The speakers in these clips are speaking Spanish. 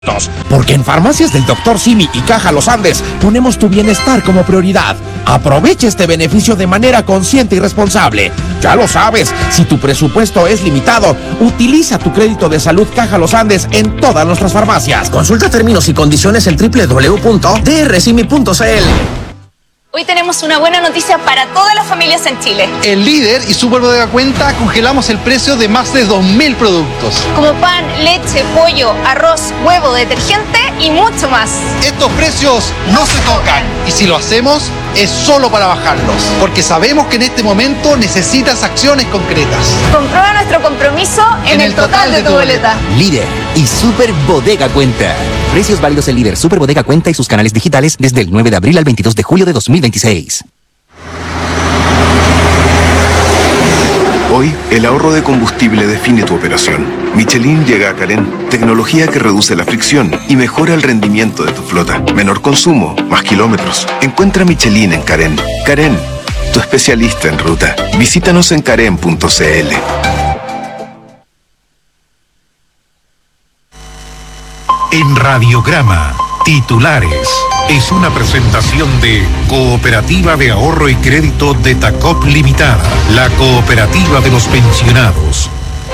Porque en Farmacias del Dr. Simi y Caja Los Andes ponemos tu bienestar como prioridad. Aprovecha este beneficio de manera consciente y responsable. Ya lo sabes, si tu presupuesto es limitado, utiliza tu crédito de salud Caja Los Andes en todas nuestras farmacias. Consulta términos y condiciones en www.drsimi.cl. Hoy tenemos una buena noticia para todas las familias en Chile. En Líder y Super Bodega Cuenta congelamos el precio de más de 2.000 productos. Como pan, leche, pollo, arroz, huevo, detergente y mucho más. Estos precios no se tocan y si lo hacemos es solo para bajarlos, porque sabemos que en este momento necesitas acciones concretas. Comprueba nuestro compromiso en el total de tu boleta. Líder y Super Bodega Cuenta. Precios válidos en Líder, Super Bodega Cuenta y sus canales digitales desde el 9 de abril al 22 de julio de 2026. Hoy, el ahorro de combustible define tu operación. Michelin llega a Carén, tecnología que reduce la fricción y mejora el rendimiento de tu flota. Menor consumo, más kilómetros. Encuentra Michelin en Carén. Carén, tu especialista en ruta. Visítanos en carén.cl. En Radiograma, titulares. Es una presentación de Cooperativa de Ahorro y Crédito de Tacop Limitada, la cooperativa de los pensionados.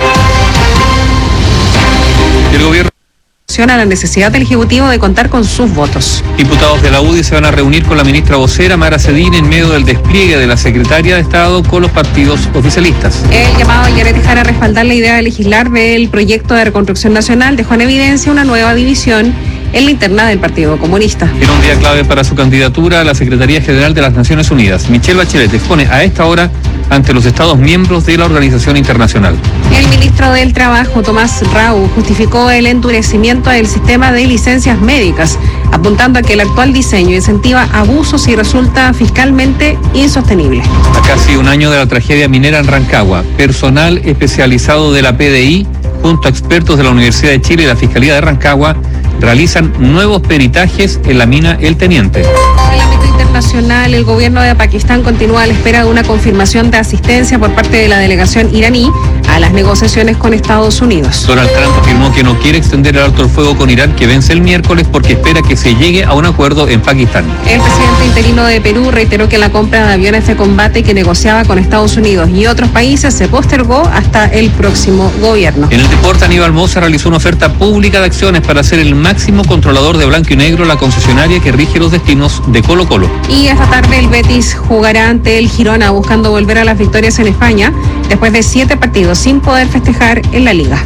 El gobierno menciona la necesidad del Ejecutivo de contar con sus votos. Diputados de la UDI se van a reunir con la ministra vocera Mara Cedín en medio del despliegue de la Secretaría de Estado con los partidos oficialistas. El llamado a Yaret Jara a respaldar la idea de legislar del proyecto de reconstrucción nacional dejó en evidencia una nueva división en la interna del Partido Comunista. En un día clave para su candidatura a la Secretaría General de las Naciones Unidas, Michelle Bachelet expone a esta hora ante los Estados miembros de la organización internacional. El ministro del Trabajo, Tomás Rau, justificó el endurecimiento del sistema de licencias médicas, apuntando a que el actual diseño incentiva abusos y resulta fiscalmente insostenible. A casi un año de la tragedia minera en Rancagua, personal especializado de la PDI, junto a expertos de la Universidad de Chile y la Fiscalía de Rancagua, realizan nuevos peritajes en la mina El Teniente. En el ámbito internacional, el gobierno de Pakistán continúa a la espera de una confirmación de asistencia por parte de la delegación iraní a las negociaciones con Estados Unidos. Donald Trump afirmó que no quiere extender el alto el fuego con Irán, que vence el miércoles, porque espera que se llegue a un acuerdo en Pakistán. El presidente interino de Perú reiteró que la compra de aviones de combate que negociaba con Estados Unidos y otros países se postergó hasta el próximo gobierno. En el deporte, Aníbal Mosa realizó una oferta pública de acciones para ser el máximo controlador de blanco y negro, la concesionaria que rige los destinos de Colo-Colo. Y esta tarde el Betis jugará ante el Girona buscando volver a las victorias en España después de 7 partidos sin poder festejar en la liga.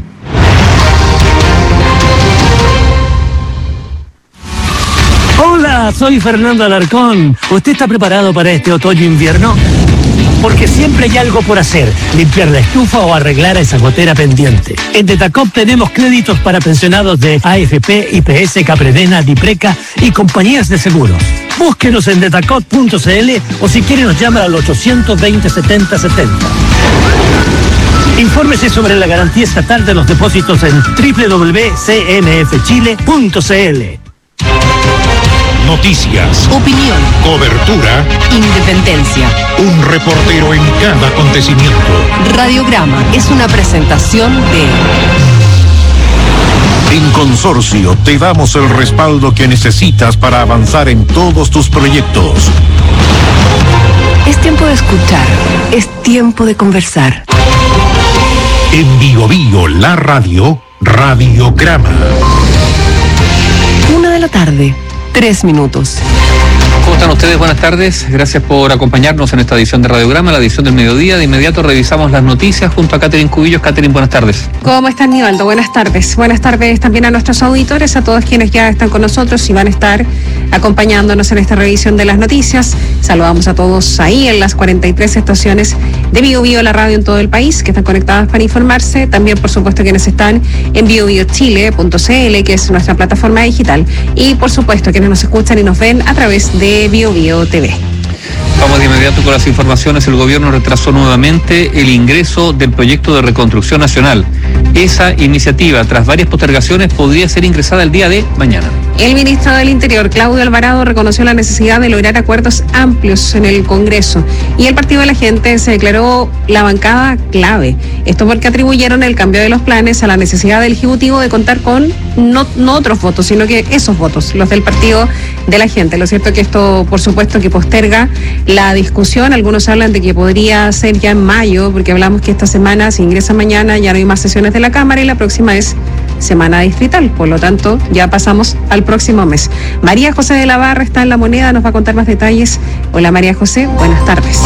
Hola, soy Fernando Alarcón. ¿Usted está preparado para este otoño-invierno? Porque siempre hay algo por hacer, limpiar la estufa o arreglar esa gotera pendiente. En Detacop tenemos créditos para pensionados de AFP, IPS, Capredena, Dipreca y compañías de seguros. Búsquenos en detacop.cl o si quiere nos llama al 820-7070. Infórmese sobre la garantía estatal de los depósitos en www.cmfchile.cl. Noticias, opinión, cobertura, independencia. Un reportero en cada acontecimiento. Radiograma es una presentación de... En Consorcio te damos el respaldo que necesitas para avanzar en todos tus proyectos. Es tiempo de escuchar, es tiempo de conversar. En Bio Bio, la radio, Radiograma. 1 de la tarde. 3 minutos. ¿Cómo están ustedes? Buenas tardes. Gracias por acompañarnos en esta edición de Radiograma, la edición del mediodía. De inmediato revisamos las noticias junto a Catherine Cubillos. Catherine, buenas tardes. ¿Cómo están, Nivaldo? Buenas tardes. Buenas tardes también a nuestros auditores, a todos quienes ya están con nosotros y van a estar acompañándonos en esta revisión de las noticias. Saludamos a todos ahí en las 43 estaciones de Bio Bio, la radio en todo el país, que están conectadas para informarse. También, por supuesto, quienes están en biobiochile.cl, que es nuestra plataforma digital. Y, por supuesto, quienes nos escuchan y nos ven a través de Bio Bio TV. Vamos de inmediato con las informaciones. El gobierno retrasó nuevamente el ingreso del proyecto de reconstrucción nacional. esa iniciativa, tras varias postergaciones, podría ser ingresada el día de mañana. El ministro del Interior, Claudio Alvarado, reconoció la necesidad de lograr acuerdos amplios en el Congreso y el Partido de la Gente se declaró la bancada clave. Esto porque atribuyeron el cambio de los planes a la necesidad del Ejecutivo de contar con no otros votos, sino que esos votos, los del Partido de la Gente. Lo cierto es que esto, por supuesto, que posterga la discusión. Algunos hablan de que podría ser ya en mayo, porque hablamos que esta semana, si ingresa mañana, ya no hay más sesiones de la Cámara y la próxima es semana distrital, por lo tanto ya pasamos al próximo mes. María José de la Barra está en La Moneda, nos va a contar más detalles. Hola María José, buenas tardes.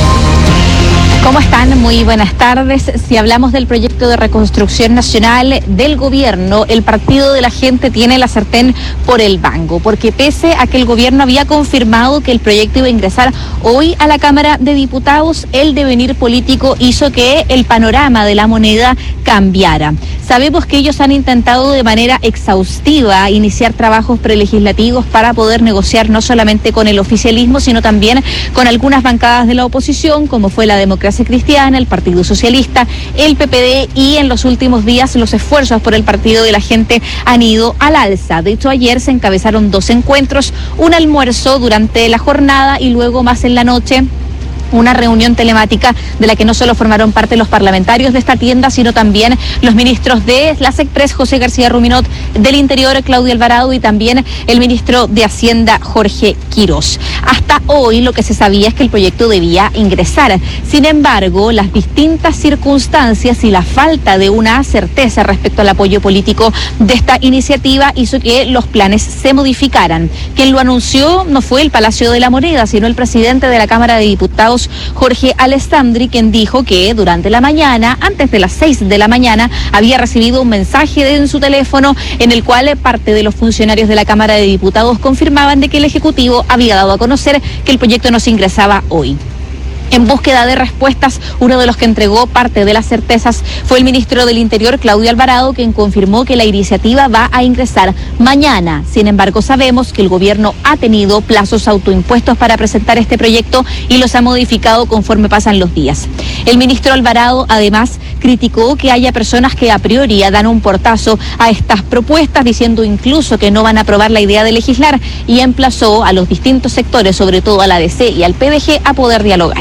¿Cómo están? Muy buenas tardes. Si hablamos del proyecto de reconstrucción nacional del gobierno, el Partido de la Gente tiene la sartén por el mango, porque pese a que el gobierno había confirmado que el proyecto iba a ingresar hoy a la Cámara de Diputados, el devenir político hizo que el panorama de La Moneda cambiara. Sabemos que ellos han intentado de manera exhaustiva iniciar trabajos prelegislativos para poder negociar no solamente con el oficialismo, sino también con algunas bancadas de la oposición, como fue la Democracia Cristiana, el Partido Socialista, el PPD, y en los últimos días los esfuerzos por el Partido de la Gente han ido al alza. De hecho, ayer se encabezaron 2 encuentros, un almuerzo durante la jornada y luego más en la noche una reunión telemática de la que no solo formaron parte los parlamentarios de esta tienda, sino también los ministros de la SECPRES, José García Ruminot, del Interior, Claudio Alvarado, y también el ministro de Hacienda, Jorge Quirós. Hasta hoy lo que se sabía es que el proyecto debía ingresar. Sin embargo, las distintas circunstancias y la falta de una certeza respecto al apoyo político de esta iniciativa hizo que los planes se modificaran. Quien lo anunció no fue el Palacio de la Moneda, sino el presidente de la Cámara de Diputados, Jorge Alessandri, quien dijo que durante la mañana, antes de las 6 de la mañana, había recibido un mensaje en su teléfono en el cual parte de los funcionarios de la Cámara de Diputados confirmaban de que el Ejecutivo había dado a conocer que el proyecto no se ingresaba hoy. En búsqueda de respuestas, uno de los que entregó parte de las certezas fue el ministro del Interior, Claudio Alvarado, quien confirmó que la iniciativa va a ingresar mañana. Sin embargo, sabemos que el gobierno ha tenido plazos autoimpuestos para presentar este proyecto y los ha modificado conforme pasan los días. El ministro Alvarado, además, criticó que haya personas que a priori dan un portazo a estas propuestas, diciendo incluso que no van a aprobar la idea de legislar, y emplazó a los distintos sectores, sobre todo a la DC y al PDG, a poder dialogar.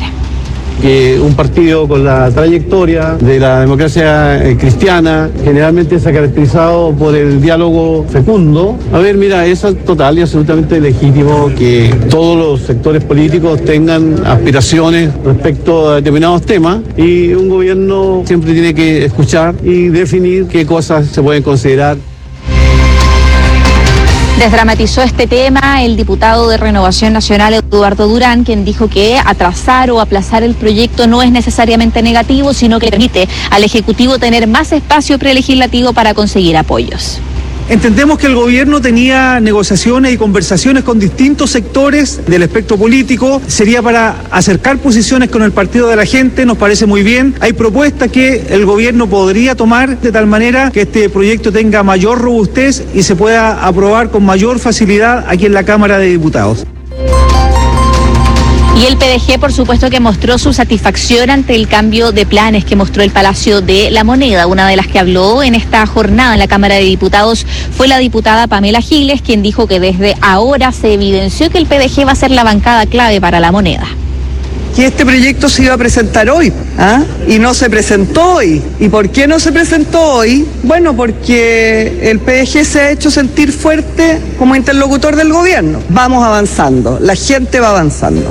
Que un partido con la trayectoria de la democracia cristiana generalmente se ha caracterizado por el diálogo fecundo. A ver, mira, es total y absolutamente legítimo que todos los sectores políticos tengan aspiraciones respecto a determinados temas, y un gobierno siempre tiene que escuchar y definir qué cosas se pueden considerar. Desdramatizó este tema el diputado de Renovación Nacional, Eduardo Durán, quien dijo que atrasar o aplazar el proyecto no es necesariamente negativo, sino que permite al Ejecutivo tener más espacio prelegislativo para conseguir apoyos. Entendemos que el gobierno tenía negociaciones y conversaciones con distintos sectores del espectro político. Sería para acercar posiciones con el Partido de la Gente, nos parece muy bien. Hay propuestas que el gobierno podría tomar de tal manera que este proyecto tenga mayor robustez y se pueda aprobar con mayor facilidad aquí en la Cámara de Diputados. Y el PDG, por supuesto, que mostró su satisfacción ante el cambio de planes que mostró el Palacio de la Moneda. Una de las que habló en esta jornada en la Cámara de Diputados fue la diputada Pamela Giles, quien dijo que desde ahora se evidenció que el PDG va a ser la bancada clave para La Moneda. Que este proyecto se iba a presentar hoy, y no se presentó hoy. ¿Y por qué no se presentó hoy? Bueno, porque el PDG se ha hecho sentir fuerte como interlocutor del gobierno. Vamos avanzando, la gente va avanzando.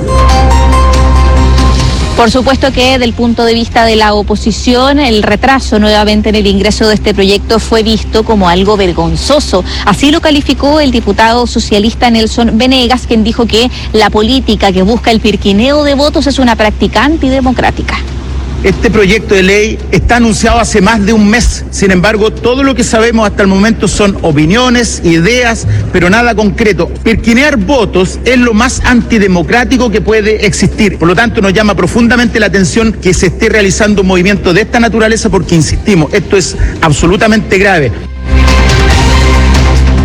Por supuesto que desde el punto de vista de la oposición, el retraso nuevamente en el ingreso de este proyecto fue visto como algo vergonzoso. Así lo calificó el diputado socialista Nelson Venegas, quien dijo que la política que busca el pirquineo de votos es una práctica antidemocrática. Este proyecto de ley está anunciado hace más de un mes. Sin embargo, todo lo que sabemos hasta el momento son opiniones, ideas, pero nada concreto. Pirquinear votos es lo más antidemocrático que puede existir. Por lo tanto, nos llama profundamente la atención que se esté realizando un movimiento de esta naturaleza, porque, insistimos, esto es absolutamente grave.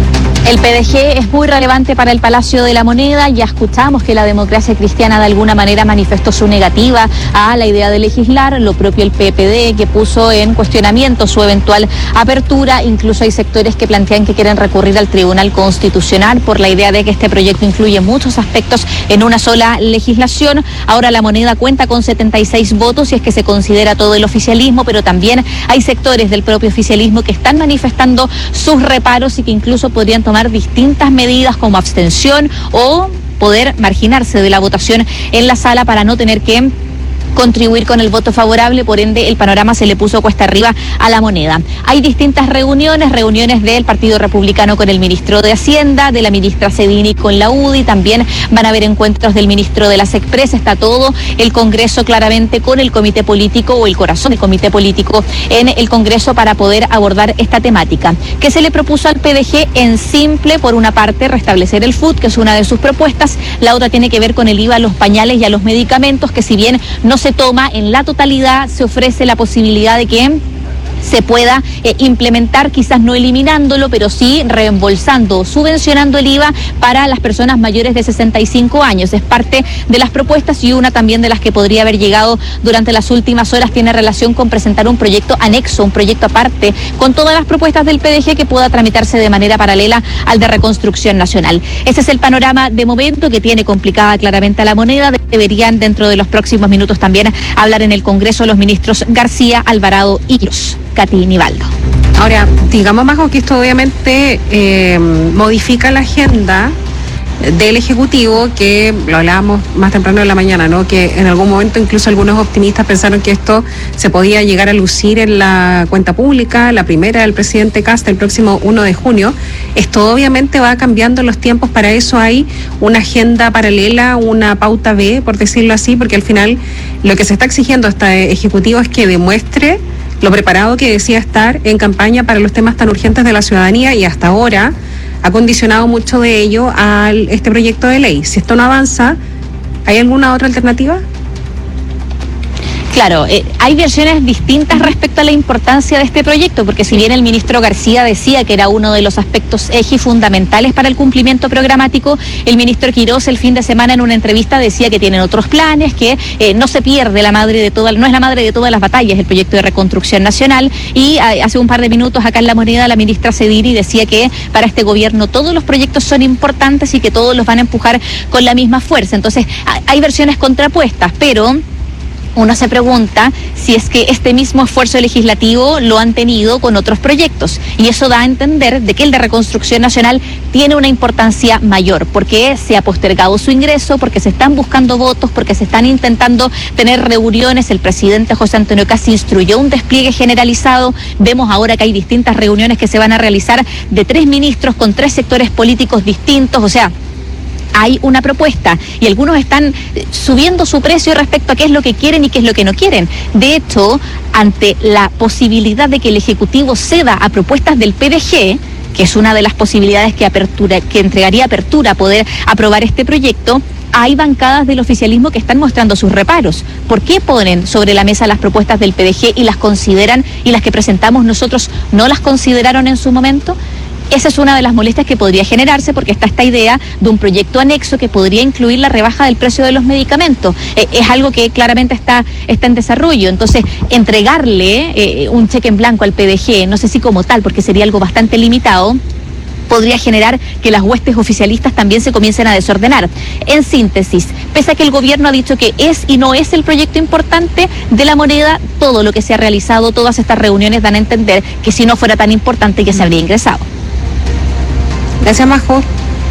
El PDG es muy relevante para el Palacio de la Moneda. Ya escuchamos que la Democracia Cristiana de alguna manera manifestó su negativa a la idea de legislar. Lo propio el PPD, que puso en cuestionamiento su eventual apertura. Incluso hay sectores que plantean que quieren recurrir al Tribunal Constitucional por la idea de que este proyecto incluye muchos aspectos en una sola legislación. Ahora la Moneda cuenta con 76 votos y es que se considera todo el oficialismo, pero también hay sectores del propio oficialismo que están manifestando sus reparos y que incluso podrían tomar distintas medidas como abstención o poder marginarse de la votación en la sala para no tener que contribuir con el voto favorable. Por ende, el panorama se le puso cuesta arriba a la Moneda. Hay distintas reuniones del Partido Republicano con el ministro de Hacienda, de la ministra Cedini con la UDI, también van a haber encuentros del ministro de las Express. Está todo el Congreso claramente con el comité político o el corazón del comité político en el Congreso para poder abordar esta temática. ¿Qué se le propuso al PDG? En simple, por una parte, restablecer el FUT, que es una de sus propuestas. La otra tiene que ver con el IVA a los pañales y a los medicamentos, que si bien no se toma en la totalidad, se ofrece la posibilidad de que se pueda implementar, quizás no eliminándolo, pero sí reembolsando, subvencionando el IVA para las personas mayores de 65 años. Es parte de las propuestas y una también de las que podría haber llegado durante las últimas horas tiene relación con presentar un proyecto anexo, un proyecto aparte, con todas las propuestas del PDG que pueda tramitarse de manera paralela al de Reconstrucción Nacional. Ese es el panorama de momento que tiene complicada claramente a la Moneda. Deberían dentro de los próximos minutos también hablar en el Congreso los ministros García, Alvarado y Quirós. Katy Nivaldo. Ahora, digamos, Majo, que esto obviamente modifica la agenda del Ejecutivo, que lo hablábamos más temprano en la mañana, ¿no? Que en algún momento incluso algunos optimistas pensaron que esto se podía llegar a lucir en la cuenta pública, la primera del presidente Kast el próximo 1 de junio. Esto obviamente va cambiando los tiempos, para eso hay una agenda paralela, una pauta B, por decirlo así, porque al final lo que se está exigiendo a este Ejecutivo es que demuestre lo preparado que decía estar en campaña para los temas tan urgentes de la ciudadanía, y hasta ahora ha condicionado mucho de ello a este proyecto de ley. Si esto no avanza, ¿hay alguna otra alternativa? Claro, hay versiones distintas respecto a la importancia de este proyecto, porque si bien el ministro García decía que era uno de los aspectos eje fundamentales para el cumplimiento programático, el ministro Quirós el fin de semana en una entrevista decía que tienen otros planes, que no se pierde no es la madre de todas las batallas el proyecto de Reconstrucción Nacional. Y hace un par de minutos acá en La Moneda la ministra Cedini decía que para este gobierno todos los proyectos son importantes y que todos los van a empujar con la misma fuerza. Entonces hay versiones contrapuestas, pero uno se pregunta si es que este mismo esfuerzo legislativo lo han tenido con otros proyectos, y eso da a entender de que el de Reconstrucción Nacional tiene una importancia mayor, porque se ha postergado su ingreso, porque se están buscando votos, porque se están intentando tener reuniones. El presidente José Antonio Kast instruyó un despliegue generalizado. Vemos ahora que hay distintas reuniones que se van a realizar de 3 ministros con 3 sectores políticos distintos. O sea, hay una propuesta y algunos están subiendo su precio respecto a qué es lo que quieren y qué es lo que no quieren. De hecho, ante la posibilidad de que el Ejecutivo ceda a propuestas del PDG, que es una de las posibilidades que entregaría apertura a poder aprobar este proyecto, hay bancadas del oficialismo que están mostrando sus reparos. ¿Por qué ponen sobre la mesa las propuestas del PDG y las consideran, y las que presentamos nosotros no las consideraron en su momento? Esa es una de las molestias que podría generarse, porque está esta idea de un proyecto anexo que podría incluir la rebaja del precio de los medicamentos. Es algo que claramente está en desarrollo. Entonces, entregarle un cheque en blanco al PDG, no sé si como tal, porque sería algo bastante limitado, podría generar que las huestes oficialistas también se comiencen a desordenar. En síntesis, pese a que el gobierno ha dicho que es y no es el proyecto importante de La Moneda, todo lo que se ha realizado, todas estas reuniones dan a entender que si no fuera tan importante ya se habría ingresado. Gracias, Majo.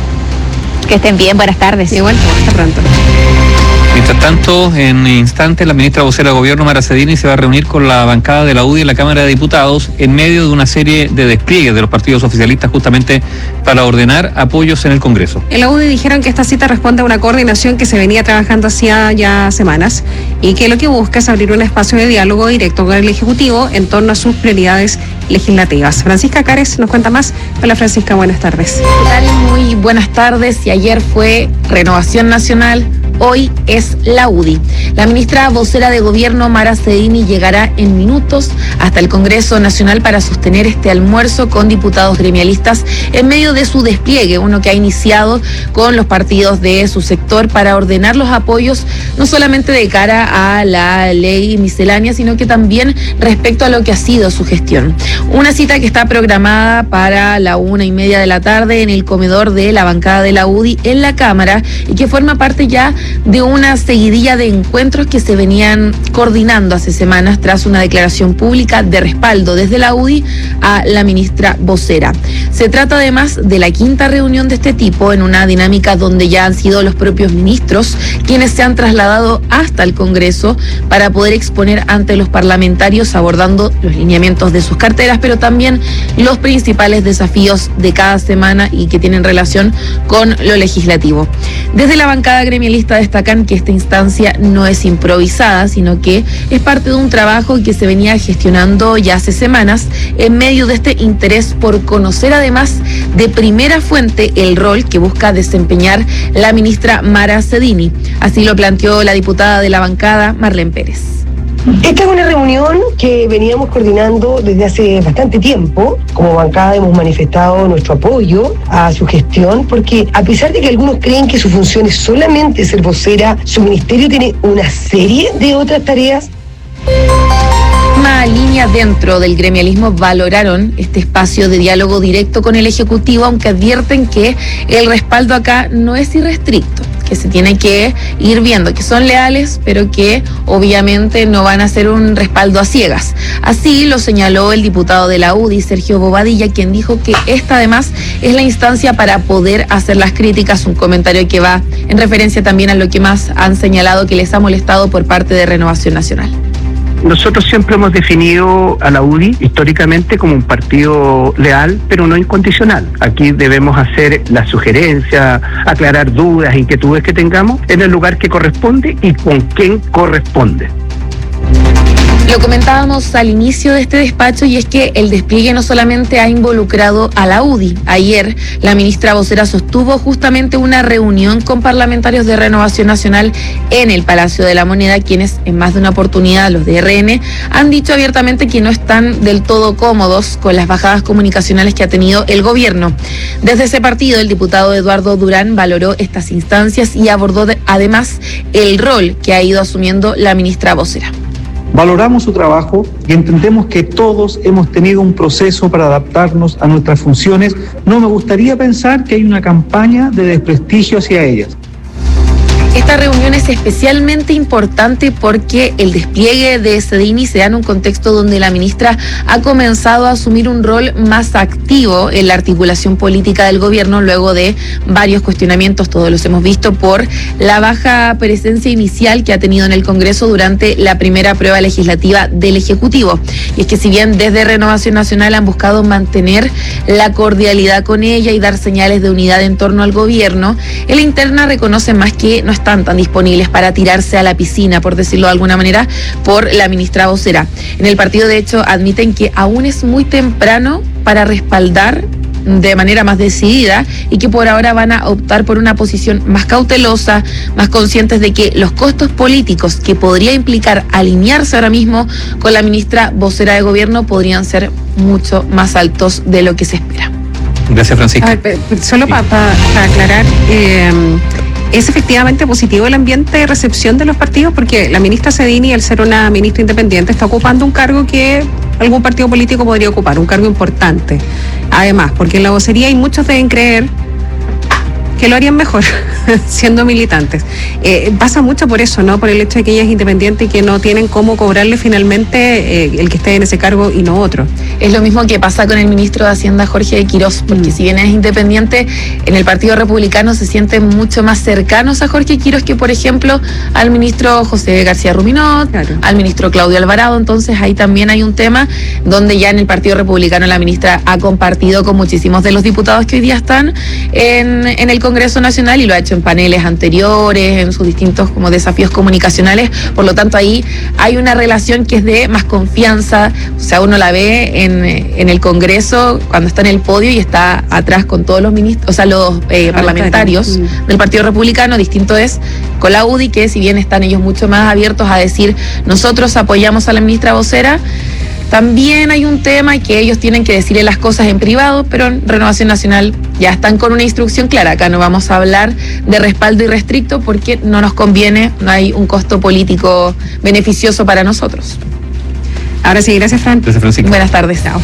Que estén bien, buenas tardes. Igual, hasta pronto. Mientras tanto, en instantes, la ministra vocera de Gobierno, Mara Cedini, se va a reunir con la bancada de la UDI en la Cámara de Diputados en medio de una serie de despliegues de los partidos oficialistas justamente para ordenar apoyos en el Congreso. En la UDI dijeron que esta cita responde a una coordinación que se venía trabajando hacía ya semanas y que lo que busca es abrir un espacio de diálogo directo con el Ejecutivo en torno a sus prioridades legislativas. Francisca Cares nos cuenta más. Hola, Francisca, buenas tardes. ¿Qué tal? Muy buenas tardes. Y ayer fue Renovación Nacional, hoy es la UDI. La ministra vocera de Gobierno, Mara Cedini, llegará en minutos hasta el Congreso Nacional para sostener este almuerzo con diputados gremialistas en medio de su despliegue, uno que ha iniciado con los partidos de su sector para ordenar los apoyos, no solamente de cara a la ley miscelánea, sino que también respecto a lo que ha sido su gestión. Una cita que está programada para la 1:30 de la tarde en el comedor de la bancada de la UDI en la Cámara y que forma parte ya de una seguidilla de encuentros que se venían coordinando hace semanas tras una declaración pública de respaldo desde la UDI a la ministra vocera. Se trata además de la quinta reunión de este tipo en una dinámica donde ya han sido los propios ministros quienes se han trasladado hasta el Congreso para poder exponer ante los parlamentarios abordando los lineamientos de sus carteras, pero también los principales desafíos de cada semana y que tienen relación con lo legislativo. Desde la bancada gremialista destacan que esta instancia no es improvisada, sino que es parte de un trabajo que se venía gestionando ya hace semanas en medio de este interés por conocer además de primera fuente el rol que busca desempeñar la ministra Mara Cedini. Así lo planteó la diputada de la bancada, Marlene Pérez. Esta es una reunión que veníamos coordinando desde hace bastante tiempo. Como bancada hemos manifestado nuestro apoyo a su gestión, porque a pesar de que algunos creen que su función es solamente ser vocera, su ministerio tiene una serie de otras tareas. Una línea dentro del gremialismo valoraron este espacio de diálogo directo con el Ejecutivo, aunque advierten que el respaldo acá no es irrestricto, que se tiene que ir viendo, que son leales, pero que obviamente no van a ser un respaldo a ciegas. Así lo señaló el diputado de la UDI, Sergio Bobadilla, quien dijo que esta además es la instancia para poder hacer las críticas, un comentario que va en referencia también a lo que más han señalado que les ha molestado por parte de Renovación Nacional. Nosotros siempre hemos definido a la UDI históricamente como un partido leal, pero no incondicional. Aquí debemos hacer la sugerencia, aclarar dudas, inquietudes que tengamos en el lugar que corresponde y con quién corresponde. Lo comentábamos al inicio de este despacho y es que el despliegue no solamente ha involucrado a la UDI. Ayer la ministra vocera sostuvo justamente una reunión con parlamentarios de Renovación Nacional en el Palacio de la Moneda, quienes en más de una oportunidad, los de RN, han dicho abiertamente que no están del todo cómodos con las bajadas comunicacionales que ha tenido el gobierno. Desde ese partido, el diputado Eduardo Durán valoró estas instancias y abordó además el rol que ha ido asumiendo la ministra vocera. Valoramos su trabajo y entendemos que todos hemos tenido un proceso para adaptarnos a nuestras funciones. No me gustaría pensar que hay una campaña de desprestigio hacia ellas. Esta reunión es especialmente importante porque el despliegue de Cedini se da en un contexto donde la ministra ha comenzado a asumir un rol más activo en la articulación política del gobierno luego de varios cuestionamientos, todos los hemos visto, por la baja presencia inicial que ha tenido en el Congreso durante la primera prueba legislativa del Ejecutivo. Y es que si bien desde Renovación Nacional han buscado mantener la cordialidad con ella y dar señales de unidad en torno al gobierno, en la interna reconoce más que no están tan disponibles para tirarse a la piscina, por decirlo de alguna manera, por la ministra vocera. En el partido, de hecho, admiten que aún es muy temprano para respaldar de manera más decidida y que por ahora van a optar por una posición más cautelosa, más conscientes de que los costos políticos que podría implicar alinearse ahora mismo con la ministra vocera de gobierno podrían ser mucho más altos de lo que se espera. Gracias, Francisca. A ver, solo para aclarar, ¿es efectivamente positivo el ambiente de recepción de los partidos? Porque la ministra Cedini, al ser una ministra independiente, está ocupando un cargo que algún partido político podría ocupar, un cargo importante. Además, porque en la vocería hay muchos deben creer que lo harían mejor siendo militantes. Pasa mucho por eso, ¿no? Por el hecho de que ella es independiente y que no tienen cómo cobrarle finalmente el que esté en ese cargo y no otro. Es lo mismo que pasa con el ministro de Hacienda, Jorge Quirós, porque si bien es independiente, en el Partido Republicano se sienten mucho más cercanos a Jorge Quirós que, por ejemplo, al ministro José García Ruminot, claro, al ministro Claudio Alvarado. Entonces ahí también hay un tema donde ya en el Partido Republicano la ministra ha compartido con muchísimos de los diputados que hoy día están en el Congreso Nacional y lo ha hecho en paneles anteriores, en sus distintos como desafíos comunicacionales. Por lo tanto, ahí hay una relación que es de más confianza. O sea, uno la ve en el Congreso cuando está en el podio y está atrás con todos los ministros, o sea, los parlamentarios del Partido Republicano. Distinto es con la UDI, que si bien están ellos mucho más abiertos a decir nosotros apoyamos a la ministra vocera, también hay un tema que ellos tienen que decirle las cosas en privado, pero en Renovación Nacional ya están con una instrucción clara. Acá no vamos a hablar de respaldo irrestricto porque no nos conviene, no hay un costo político beneficioso para nosotros. Ahora sí, gracias, Fran. Gracias, Francisco. Buenas tardes. Chao.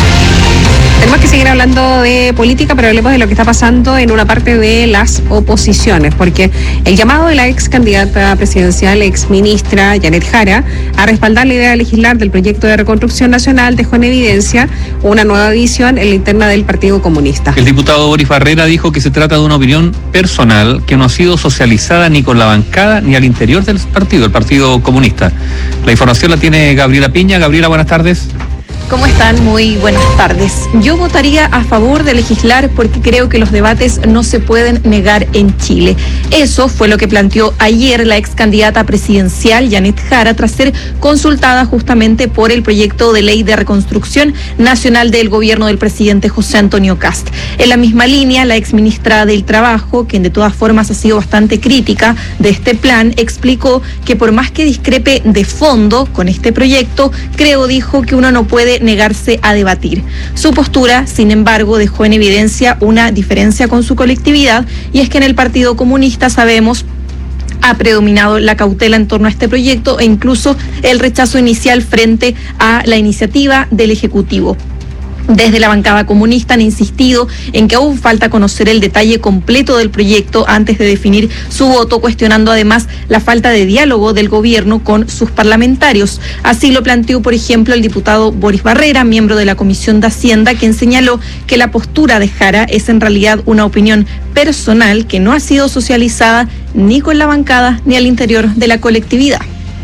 Tenemos que seguir hablando de política, pero hablemos de lo que está pasando en una parte de las oposiciones, porque el llamado de la ex candidata presidencial, ex ministra Janet Jara, a respaldar la idea de legislar del proyecto de reconstrucción nacional dejó en evidencia una nueva visión en la interna del Partido Comunista. El diputado Boris Barrera dijo que se trata de una opinión personal que no ha sido socializada ni con la bancada ni al interior del partido, el Partido Comunista. La información la tiene Gabriela Piña. Gabriela, buenas tardes. ¿Cómo están? Muy buenas tardes. Yo votaría a favor de legislar porque creo que los debates no se pueden negar en Chile. Eso fue lo que planteó ayer la ex candidata presidencial Janet Jara tras ser consultada justamente por el proyecto de ley de reconstrucción nacional del gobierno del presidente José Antonio Kast. En la misma línea, la ex ministra del Trabajo, quien de todas formas ha sido bastante crítica de este plan, explicó que por más que discrepe de fondo con este proyecto, dijo que uno no puede negarse a debatir. Su postura, sin embargo, dejó en evidencia una diferencia con su colectividad, y es que en el Partido Comunista sabemos ha predominado la cautela en torno a este proyecto e incluso el rechazo inicial frente a la iniciativa del Ejecutivo. Desde la bancada comunista han insistido en que aún falta conocer el detalle completo del proyecto antes de definir su voto, cuestionando además la falta de diálogo del gobierno con sus parlamentarios. Así lo planteó, por ejemplo, el diputado Boris Barrera, miembro de la Comisión de Hacienda, quien señaló que la postura de Jara es en realidad una opinión personal que no ha sido socializada ni con la bancada ni al interior de la colectividad.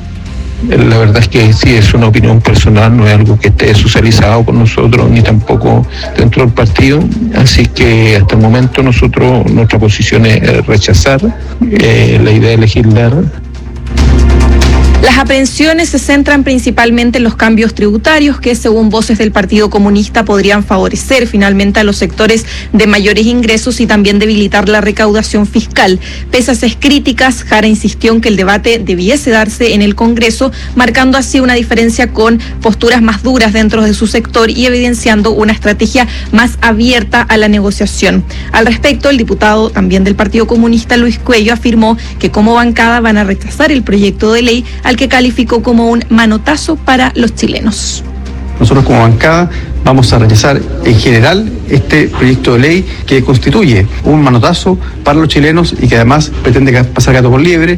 La verdad es que sí, es una opinión personal, no es algo que esté socializado con nosotros ni tampoco dentro del partido, así que hasta el momento nuestra posición es rechazar la idea de legislar. Las aprehensiones se centran principalmente en los cambios tributarios que, según voces del Partido Comunista, podrían favorecer finalmente a los sectores de mayores ingresos y también debilitar la recaudación fiscal. Pese a esas críticas, Jara insistió en que el debate debiese darse en el Congreso, marcando así una diferencia con posturas más duras dentro de su sector y evidenciando una estrategia más abierta a la negociación. Al respecto, el diputado también del Partido Comunista, Luis Cuello, afirmó que como bancada van a rechazar el proyecto de ley al que calificó como un manotazo para los chilenos. Nosotros como bancada vamos a rechazar en general este proyecto de ley que constituye un manotazo para los chilenos y que además pretende pasar gato por liebre.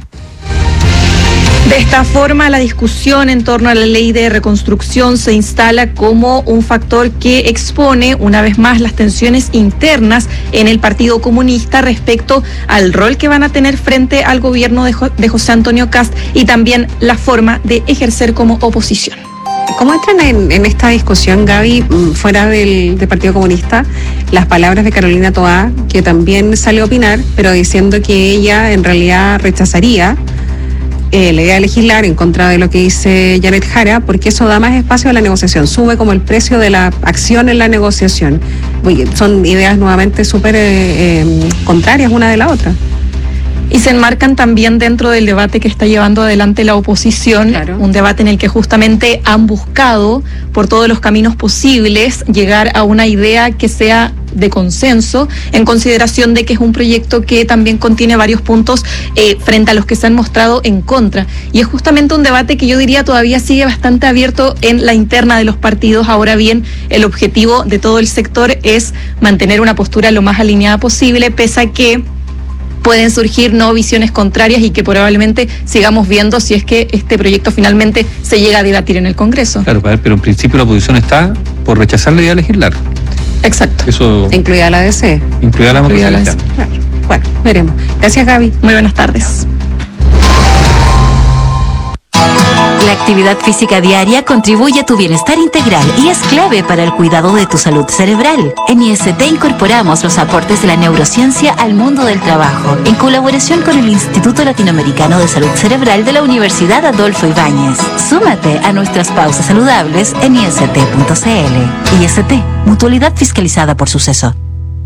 De esta forma, la discusión en torno a la ley de reconstrucción se instala como un factor que expone una vez más las tensiones internas en el Partido Comunista respecto al rol que van a tener frente al gobierno de José Antonio Kast y también la forma de ejercer como oposición. ¿Cómo entran en esta discusión, Gaby, fuera del Partido Comunista, las palabras de Carolina Toá, que también sale a opinar, pero diciendo que ella en realidad rechazaría la idea de legislar en contra de lo que dice Janet Jara, porque eso da más espacio a la negociación, sube como el precio de la acción en la negociación? Son ideas nuevamente súper contrarias una de la otra. Y se enmarcan también dentro del debate que está llevando adelante la oposición, claro. Un debate en el que justamente han buscado por todos los caminos posibles llegar a una idea que sea de consenso, en consideración de que es un proyecto que también contiene varios puntos frente a los que se han mostrado en contra. Y es justamente un debate que yo diría todavía sigue bastante abierto en la interna de los partidos. Ahora bien, el objetivo de todo el sector es mantener una postura lo más alineada posible, pese a que pueden surgir visiones contrarias y que probablemente sigamos viendo si es que este proyecto finalmente se llega a debatir en el Congreso. Claro, pero en principio la oposición está por rechazar la idea de legislar. Exacto. Eso, incluida la DC. Incluida la democracia. Claro. Bueno, veremos. Gracias, Gaby. Muy buenas tardes. La La actividad física diaria contribuye a tu bienestar integral y es clave para el cuidado de tu salud cerebral. En IST incorporamos los aportes de la neurociencia al mundo del trabajo, en colaboración con el Instituto Latinoamericano de Salud Cerebral de la Universidad Adolfo Ibáñez. Súmate a nuestras pausas saludables en ist.cl. IST, mutualidad fiscalizada por Suceso.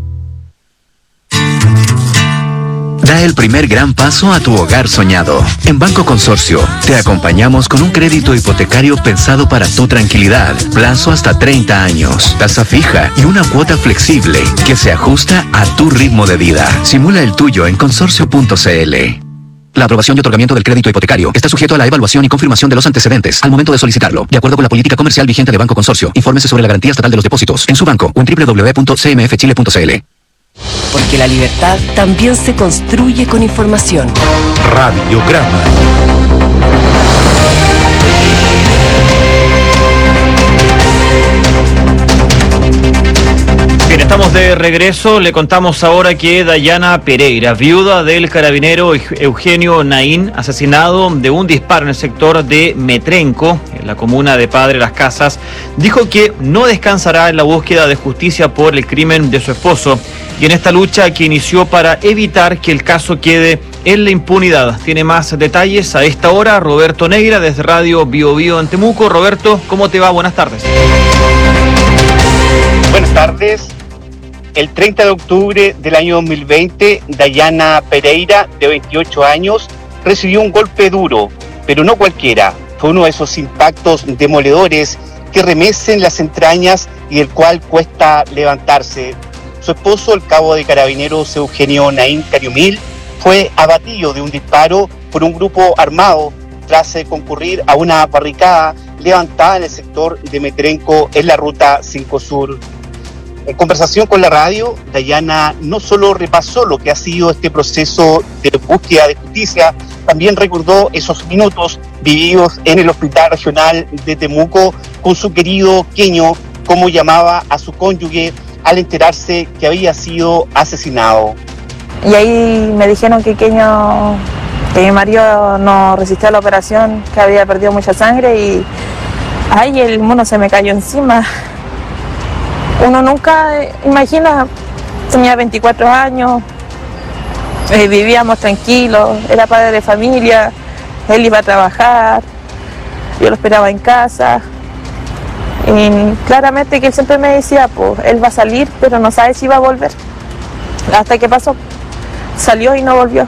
Da el primer gran paso a tu hogar soñado. En Banco Consorcio, te acompañamos con un crédito hipotecario pensado para tu tranquilidad. Plazo hasta 30 años, tasa fija y una cuota flexible que se ajusta a tu ritmo de vida. Simula el tuyo en consorcio.cl. La aprobación y otorgamiento del crédito hipotecario está sujeto a la evaluación y confirmación de los antecedentes al momento de solicitarlo, de acuerdo con la política comercial vigente de Banco Consorcio. Infórmese sobre la garantía estatal de los depósitos en su banco o en www.cmfchile.cl. Porque la libertad también se construye con información. Radiograma. Bien, estamos de regreso. Le contamos ahora que Dayana Pereira, viuda del carabinero Eugenio Naín, asesinado de un disparo en el sector de Metrenco, en la comuna de Padre Las Casas, dijo que no descansará en la búsqueda de justicia por el crimen de su esposo y en esta lucha que inició para evitar que el caso quede en la impunidad. Tiene más detalles a esta hora Roberto Neira desde Radio Bio Bio en Temuco. Roberto, ¿cómo te va? Buenas tardes. Buenas tardes. El 30 de octubre del año 2020, Dayana Pereira, de 28 años, recibió un golpe duro, pero no cualquiera. Fue uno de esos impactos demoledores que remecen las entrañas y del cual cuesta levantarse. Su esposo, el cabo de carabineros Eugenio Naín Cariumil, fue abatido de un disparo por un grupo armado tras concurrir a una barricada levantada en el sector de Metrenco en la ruta 5 Sur. En conversación con la radio, Dayana no solo repasó lo que ha sido este proceso de búsqueda de justicia, también recordó esos minutos vividos en el Hospital Regional de Temuco con su querido Queño, como llamaba a su cónyuge al enterarse que había sido asesinado. Y ahí me dijeron que Queño, que mi marido no resistía a la operación, que había perdido mucha sangre y ay, el mono se me cayó encima. Uno nunca imagina, tenía 24 años, vivíamos tranquilos, era padre de familia, él iba a trabajar, yo lo esperaba en casa. Y claramente que él siempre me decía, pues él va a salir, pero no sabe si va a volver. Hasta que pasó, salió y no volvió.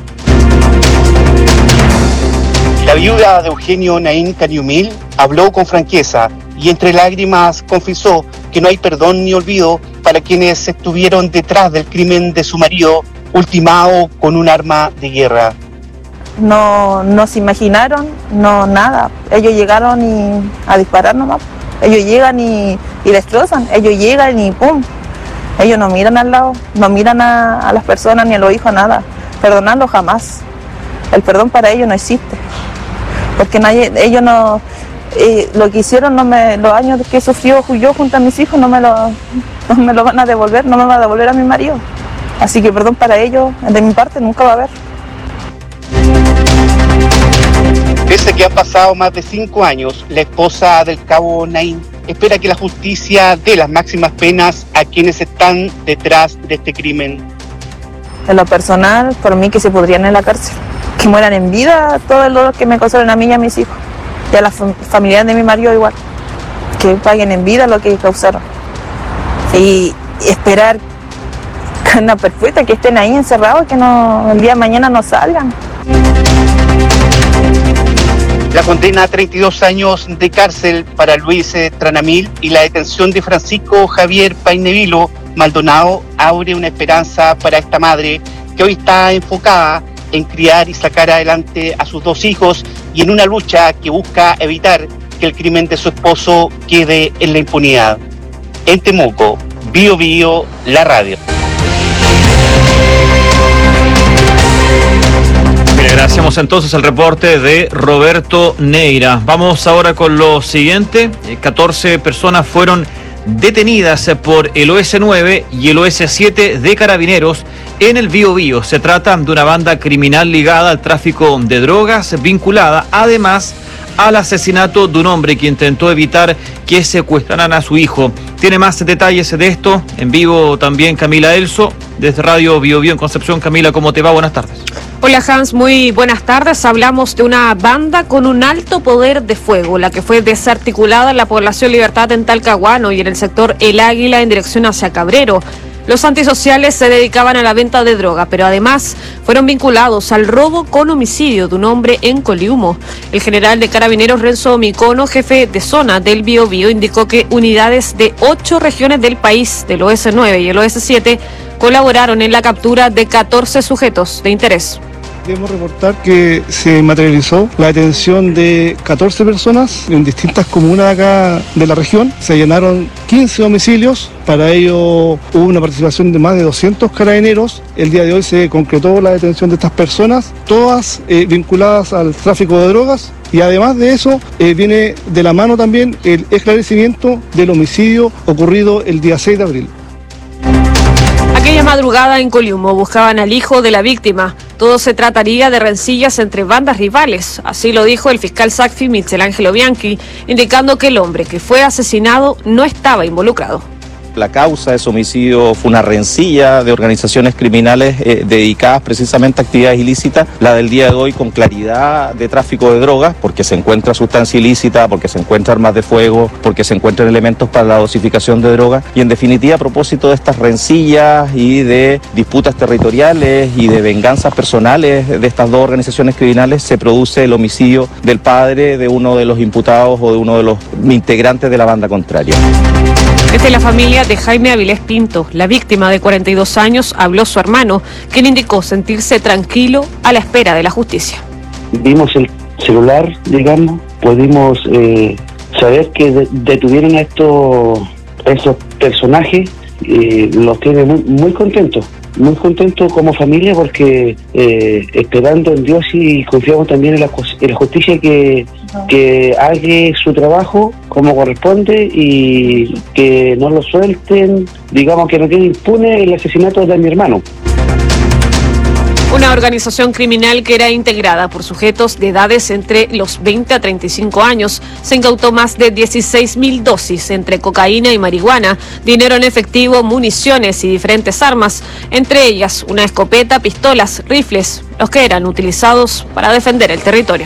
La viuda de Eugenio Naín Cariumil habló con franqueza y entre lágrimas confesó que no hay perdón ni olvido para quienes estuvieron detrás del crimen de su marido, ultimado con un arma de guerra. No se imaginaron, no nada. Ellos llegaron a disparar nomás. Ellos llegan y destrozan, ellos llegan y ¡pum! Ellos no miran al lado, no miran a las personas ni a los hijos, nada. Perdonarlo jamás. El perdón para ellos no existe. Porque ellos no... lo que hicieron, los años que sufrió yo junto a mis hijos, no me lo van a devolver, no me va a devolver a mi marido. Así que perdón para ellos, de mi parte nunca va a haber. Desde que han pasado más de 5 años, la esposa del cabo Naín espera que la justicia dé las máximas penas a quienes están detrás de este crimen. En lo personal, por mí que se podrían en la cárcel, que mueran en vida todo el dolor que me causaron a mí y a mis hijos, y a las familiares de mi marido igual, que paguen en vida lo que causaron. Y esperar con una perpetua, que estén ahí encerrados, que el día de mañana no salgan. La condena a 32 años de cárcel para Luis Tranamil y la detención de Francisco Javier Painevilo Maldonado abre una esperanza para esta madre que hoy está enfocada en criar y sacar adelante a sus 2 hijos y en una lucha que busca evitar que el crimen de su esposo quede en la impunidad. En Temuco, Bio Bio, la radio. Agradecemos entonces el reporte de Roberto Neira. Vamos ahora con lo siguiente. 14 personas fueron detenidas por el OS9 y el OS7 de Carabineros en el Biobío. Se trata de una banda criminal ligada al tráfico de drogas, vinculada además al asesinato de un hombre que intentó evitar que secuestraran a su hijo. Tiene más detalles de esto en vivo también Camila Elso, desde Radio Bio Bio en Concepción. Camila, ¿cómo te va? Buenas tardes. Hola Hans, muy buenas tardes. Hablamos de una banda con un alto poder de fuego, la que fue desarticulada en la población Libertad en Talcahuano y en el sector El Águila en dirección hacia Cabrero. Los antisociales se dedicaban a la venta de droga, pero además fueron vinculados al robo con homicidio de un hombre en Coliumo. El general de Carabineros Renzo Micono, jefe de zona del Bio Bio, indicó que unidades de 8 regiones del país, del OS9 y el OS7, colaboraron en la captura de 14 sujetos de interés. Debemos reportar que se materializó la detención de 14 personas en distintas comunas acá de la región. Se allanaron 15 domicilios, para ello hubo una participación de más de 200 carabineros. El día de hoy se concretó la detención de estas personas, todas vinculadas al tráfico de drogas. Y además de eso, viene de la mano también el esclarecimiento del homicidio ocurrido el día 6 de abril. Aquella madrugada en Coliumo buscaban al hijo de la víctima. Todo se trataría de rencillas entre bandas rivales. Así lo dijo el fiscal SACFI Michelangelo Bianchi, indicando que el hombre que fue asesinado no estaba involucrado. La causa de ese homicidio fue una rencilla de organizaciones criminales dedicadas precisamente a actividades ilícitas, la del día de hoy con claridad de tráfico de drogas, porque se encuentra sustancia ilícita, porque se encuentran armas de fuego, porque se encuentran elementos para la dosificación de drogas y en definitiva a propósito de estas rencillas y de disputas territoriales y de venganzas personales de estas dos organizaciones criminales se produce el homicidio del padre de uno de los imputados o de uno de los integrantes de la banda contraria. Desde la familia de Jaime Avilés Pinto, la víctima de 42 años, habló su hermano, quien indicó sentirse tranquilo a la espera de la justicia. Vimos el celular, digamos, pudimos saber que detuvieron a estos personajes, los tiene muy contentos. Muy contentos como familia porque esperando en Dios y confiamos también en la justicia que haga su trabajo como corresponde y que no lo suelten, digamos que no quede impune el asesinato de mi hermano. Una organización criminal que era integrada por sujetos de edades entre los 20 a 35 años se incautó más de 16.000 dosis entre cocaína y marihuana, dinero en efectivo, municiones y diferentes armas, entre ellas una escopeta, pistolas, rifles, los que eran utilizados para defender el territorio.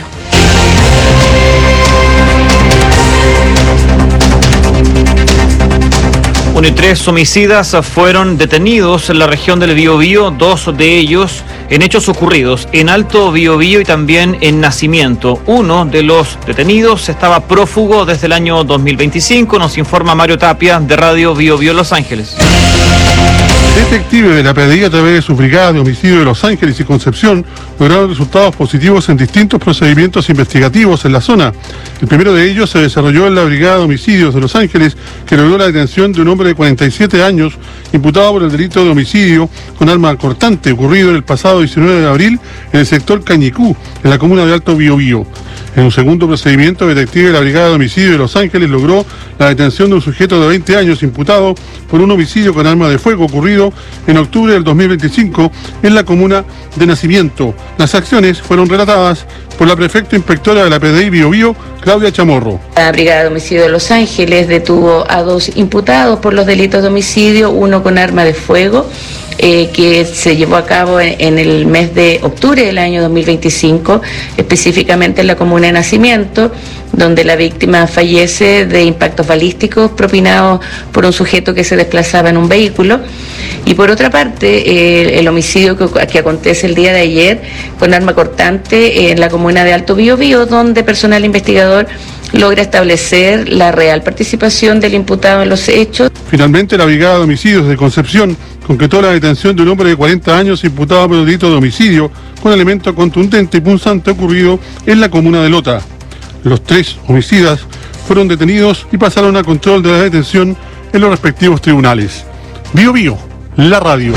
Bueno, y 3 homicidas fueron detenidos en la región del Biobío, 2 de ellos en hechos ocurridos en Alto Biobío y también en Nacimiento. Uno de los detenidos estaba prófugo desde el año 2025, nos informa Mario Tapia de Radio Bio Bio Los Ángeles. Detectives de la PDI a través de sus brigadas de homicidio de Los Ángeles y Concepción lograron resultados positivos en distintos procedimientos investigativos en la zona. El primero de ellos se desarrolló en la Brigada de Homicidios de Los Ángeles, que logró la detención de un hombre de 47 años imputado por el delito de homicidio con arma cortante ocurrido el pasado 19 de abril en el sector Cañicú, en la comuna de Alto Biobío. En un segundo procedimiento, el detective de la Brigada de Homicidio de Los Ángeles logró la detención de un sujeto de 20 años imputado por un homicidio con arma de fuego ocurrido en octubre del 2025 en la comuna de Nacimiento. Las acciones fueron relatadas por la prefecta inspectora de la PDI Biobío, Claudia Chamorro. La Brigada de Homicidio de Los Ángeles detuvo a 2 imputados por los delitos de homicidio, uno con arma de fuego, que se llevó a cabo en el mes de octubre del año 2025, específicamente en la comuna de Nacimiento, donde la víctima fallece de impactos balísticos propinados por un sujeto que se desplazaba en un vehículo. Y por otra parte, el homicidio que acontece el día de ayer con arma cortante en la comuna de Alto Biobío, donde personal investigador logra establecer la real participación del imputado en los hechos. Finalmente, la Brigada de Homicidios de Concepción concretó la detención de un hombre de 40 años imputado por el delito de homicidio con elemento contundente y punzante ocurrido en la comuna de Lota. Los 3 homicidas fueron detenidos y pasaron a control de la detención en los respectivos tribunales. Bio Bio, la radio.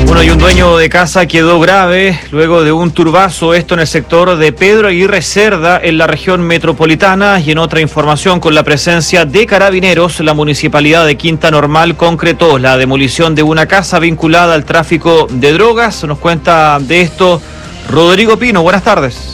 Bueno, y un dueño de casa quedó grave luego de un turbazo, esto en el sector de Pedro Aguirre Cerda, en la región metropolitana. Y en otra información, con la presencia de carabineros, la municipalidad de Quinta Normal concretó la demolición de una casa vinculada al tráfico de drogas. Nos cuenta de esto Rodrigo Pino. Buenas tardes.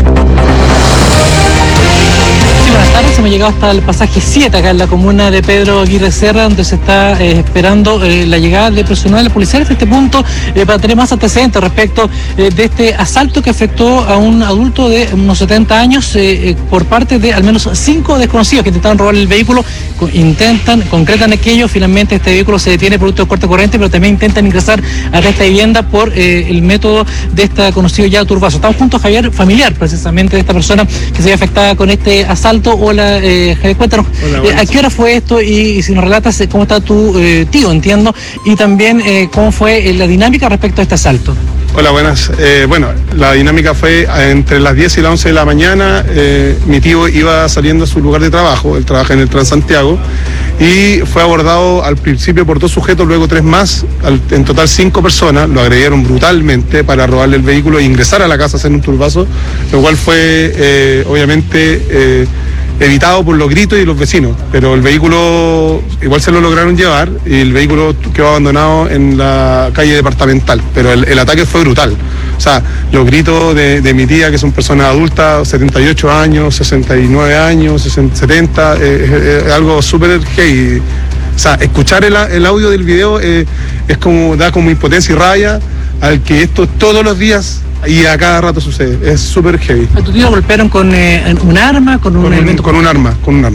Buenas tardes, hemos llegado hasta el pasaje 7 acá en la comuna de Pedro Aguirre Cerda, donde se está esperando la llegada de personal policial hasta este punto para tener más antecedentes respecto de este asalto que afectó a un adulto de unos 70 años por parte de al menos 5 desconocidos que intentaron robar el vehículo, concretan aquello. Finalmente este vehículo se detiene producto de corte corriente, pero también intentan ingresar a esta vivienda por el método de este conocido ya turbazo. Estamos junto a Javier, familiar precisamente de esta persona que se ve afectada con este asalto. Hola, Javier, cuéntanos, ¿a qué hora fue esto? Y si nos relatas cómo está tu tío, entiendo, y también cómo fue la dinámica respecto a este asalto. Hola, buenas. Bueno, la dinámica fue entre las 10 y las 11 de la mañana. Mi tío iba saliendo a su lugar de trabajo, él trabaja en el Transantiago, y fue abordado al principio por 2 sujetos, luego 3 más, en total 5 personas. Lo agredieron brutalmente para robarle el vehículo e ingresar a la casa a hacer un turbazo, lo cual fue obviamente evitado por los gritos y los vecinos, pero el vehículo igual se lo lograron llevar y el vehículo quedó abandonado en la calle departamental, pero el ataque fue brutal. O sea, los gritos de mi tía, que son personas adultas, 78 años, 69 años, 70, es algo súper heavy. O sea, escuchar el audio del video es como, da como impotencia y rabia al que esto todos los días y a cada rato sucede. Es súper heavy. ¿A tu tío lo golpearon con un arma? Con un arma,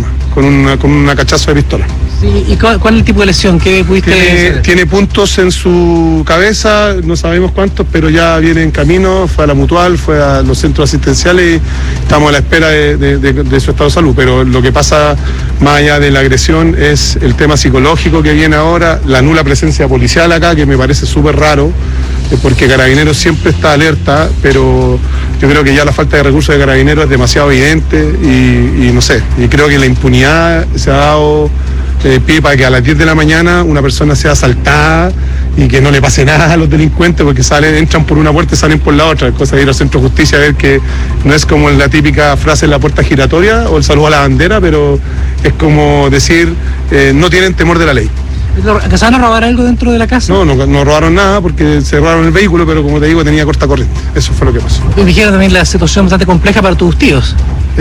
con un cachazo de pistola. Sí, ¿y cuál es el tipo de lesión que pudiste...? Tiene puntos en su cabeza, no sabemos cuántos, pero ya viene en camino, fue a la Mutual, fue a los centros asistenciales y estamos a la espera de su estado de salud. Pero lo que pasa más allá de la agresión es el tema psicológico que viene ahora, la nula presencia policial acá, que me parece súper raro, porque Carabineros siempre está alerta, pero yo creo que ya la falta de recursos de Carabineros es demasiado evidente y no sé, y creo que la impunidad se ha dado pie para que a las 10 de la mañana una persona sea asaltada y que no le pase nada a los delincuentes, porque entran por una puerta y salen por la otra. Cosa de ir al centro de justicia a ver que no es como la típica frase en la puerta giratoria o el saludo a la bandera, pero es como decir, no tienen temor de la ley. ¿Empezaron a robar algo dentro de la casa? No robaron nada porque se robaron el vehículo, pero como te digo, tenía corta corriente. Eso fue lo que pasó. Me dijeron también la situación bastante compleja para tus tíos.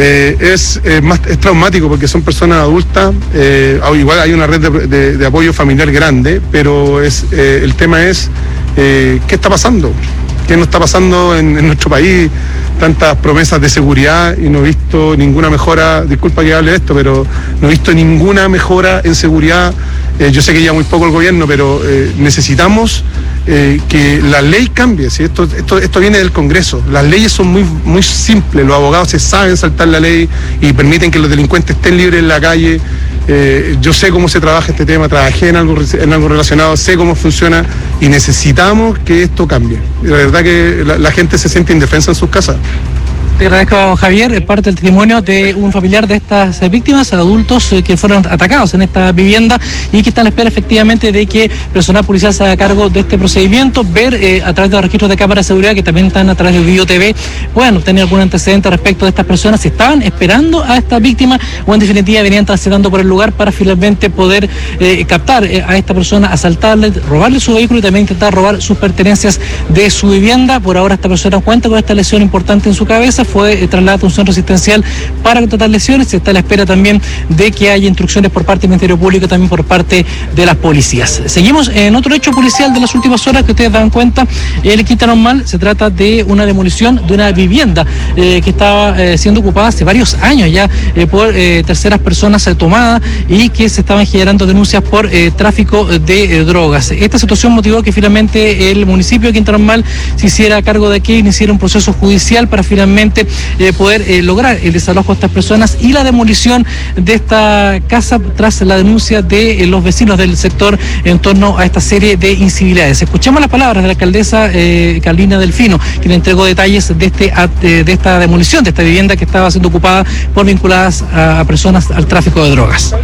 Es traumático porque son personas adultas, igual hay una red de apoyo familiar grande, pero el tema es ¿qué está pasando? ¿Qué no está pasando en nuestro país? Tantas promesas de seguridad y no he visto ninguna mejora. Disculpa que hable de esto, pero no he visto ninguna mejora en seguridad. Yo sé que ya muy poco el gobierno, pero necesitamos que la ley cambie. ¿Sí? Esto viene del Congreso. Las leyes son muy simples. Los abogados se saben saltar la ley y permiten que los delincuentes estén libres en la calle. Yo sé cómo se trabaja este tema, trabajé en algo relacionado, sé cómo funciona y necesitamos que esto cambie. La verdad que la gente se siente indefensa en sus casas. Te agradezco, Javier, parte del testimonio de un familiar de estas víctimas, adultos que fueron atacados en esta vivienda y que están a la espera efectivamente de que personal policial se haga cargo de este procedimiento, ver a través de los registros de cámaras de seguridad que también están a través de Video TV, bueno, tener algún antecedente respecto de estas personas, si estaban esperando a esta víctima o en definitiva venían transitando por el lugar para finalmente poder captar a esta persona, asaltarle, robarle su vehículo y también intentar robar sus pertenencias de su vivienda. Por ahora esta persona cuenta con esta lesión importante en su cabeza, fue trasladado a un centro asistencial para tratar lesiones. Se está a la espera también de que haya instrucciones por parte del Ministerio Público y también por parte de las policías. Seguimos en otro hecho policial de las últimas horas que ustedes dan cuenta. El Quinta Normal, se trata de una demolición de una vivienda que estaba siendo ocupada hace varios años ya por terceras personas tomadas y que se estaban generando denuncias por tráfico de drogas. Esta situación motivó que finalmente el municipio de Quinta Normal se hiciera cargo de que iniciara un proceso judicial para finalmente poder lograr el desalojo de estas personas y la demolición de esta casa tras la denuncia de los vecinos del sector en torno a esta serie de incivilidades. Escuchemos las palabras de la alcaldesa Carolina Delfino, quien entregó detalles de esta demolición de esta vivienda que estaba siendo ocupada por vinculadas a personas al tráfico de drogas.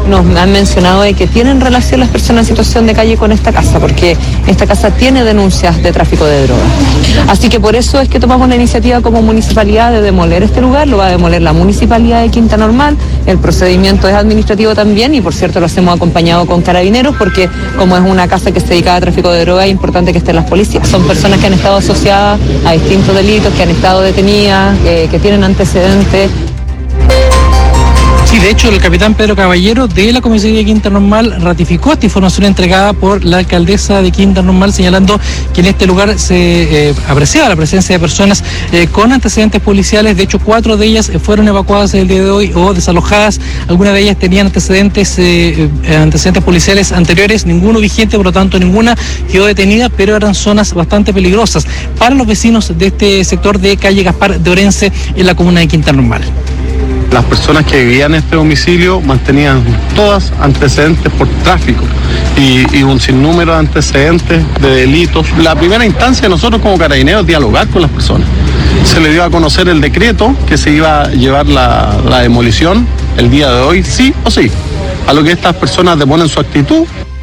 nos han mencionado de que tienen relación las personas en situación de calle con esta casa, porque esta casa tiene denuncias de tráfico de drogas. Así que por eso es que tomamos la iniciativa como municipalidad de demoler este lugar, lo va a demoler la municipalidad de Quinta Normal, el procedimiento es administrativo también y por cierto lo hacemos acompañado con carabineros porque como es una casa que se dedica a tráfico de drogas es importante que estén las policías. Son personas que han estado asociadas a distintos delitos, que han estado detenidas, que tienen antecedentes. Sí, de hecho, el capitán Pedro Caballero de la Comisaría de Quinta Normal ratificó esta información entregada por la alcaldesa de Quinta Normal, señalando que en este lugar se apreciaba la presencia de personas con antecedentes policiales. De hecho, 4 de ellas fueron evacuadas el día de hoy o desalojadas. Algunas de ellas tenían antecedentes policiales anteriores, ninguno vigente, por lo tanto, ninguna quedó detenida, pero eran zonas bastante peligrosas para los vecinos de este sector de calle Gaspar de Orense en la comuna de Quinta Normal. Las personas que vivían en este domicilio mantenían todas antecedentes por tráfico y un sinnúmero de antecedentes de delitos. La primera instancia de nosotros como carabineros es dialogar con las personas. Se le dio a conocer el decreto que se iba a llevar la demolición el día de hoy, sí o sí, a lo que estas personas deponen su actitud.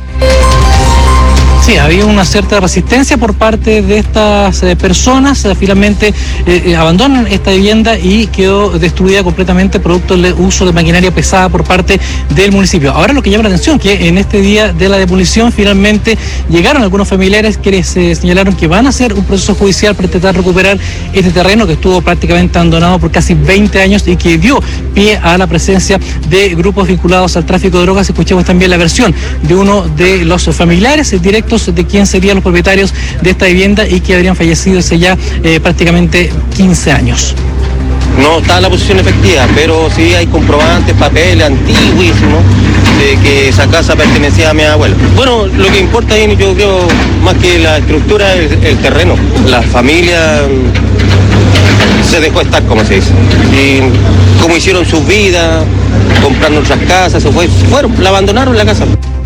Sí, había una cierta resistencia por parte de estas personas, finalmente abandonan esta vivienda y quedó destruida completamente producto del uso de maquinaria pesada por parte del municipio. Ahora lo que llama la atención que en este día de la demolición finalmente llegaron algunos familiares que señalaron que van a hacer un proceso judicial para intentar recuperar este terreno que estuvo prácticamente abandonado por casi 20 años y que dio pie a la presencia de grupos vinculados al tráfico de drogas. Escuchamos también la versión de uno de los familiares directos de quién serían los propietarios de esta vivienda y que habrían fallecido hace ya prácticamente 15 años. No está la posición efectiva, pero sí hay comprobantes, papeles antiguísimos de que esa casa pertenecía a mi abuelo. Bueno, lo que importa ahí, yo creo, más que la estructura, es el terreno. La familia se dejó estar, como se dice. Y como hicieron sus vidas, compraron otras casas, la abandonaron la casa.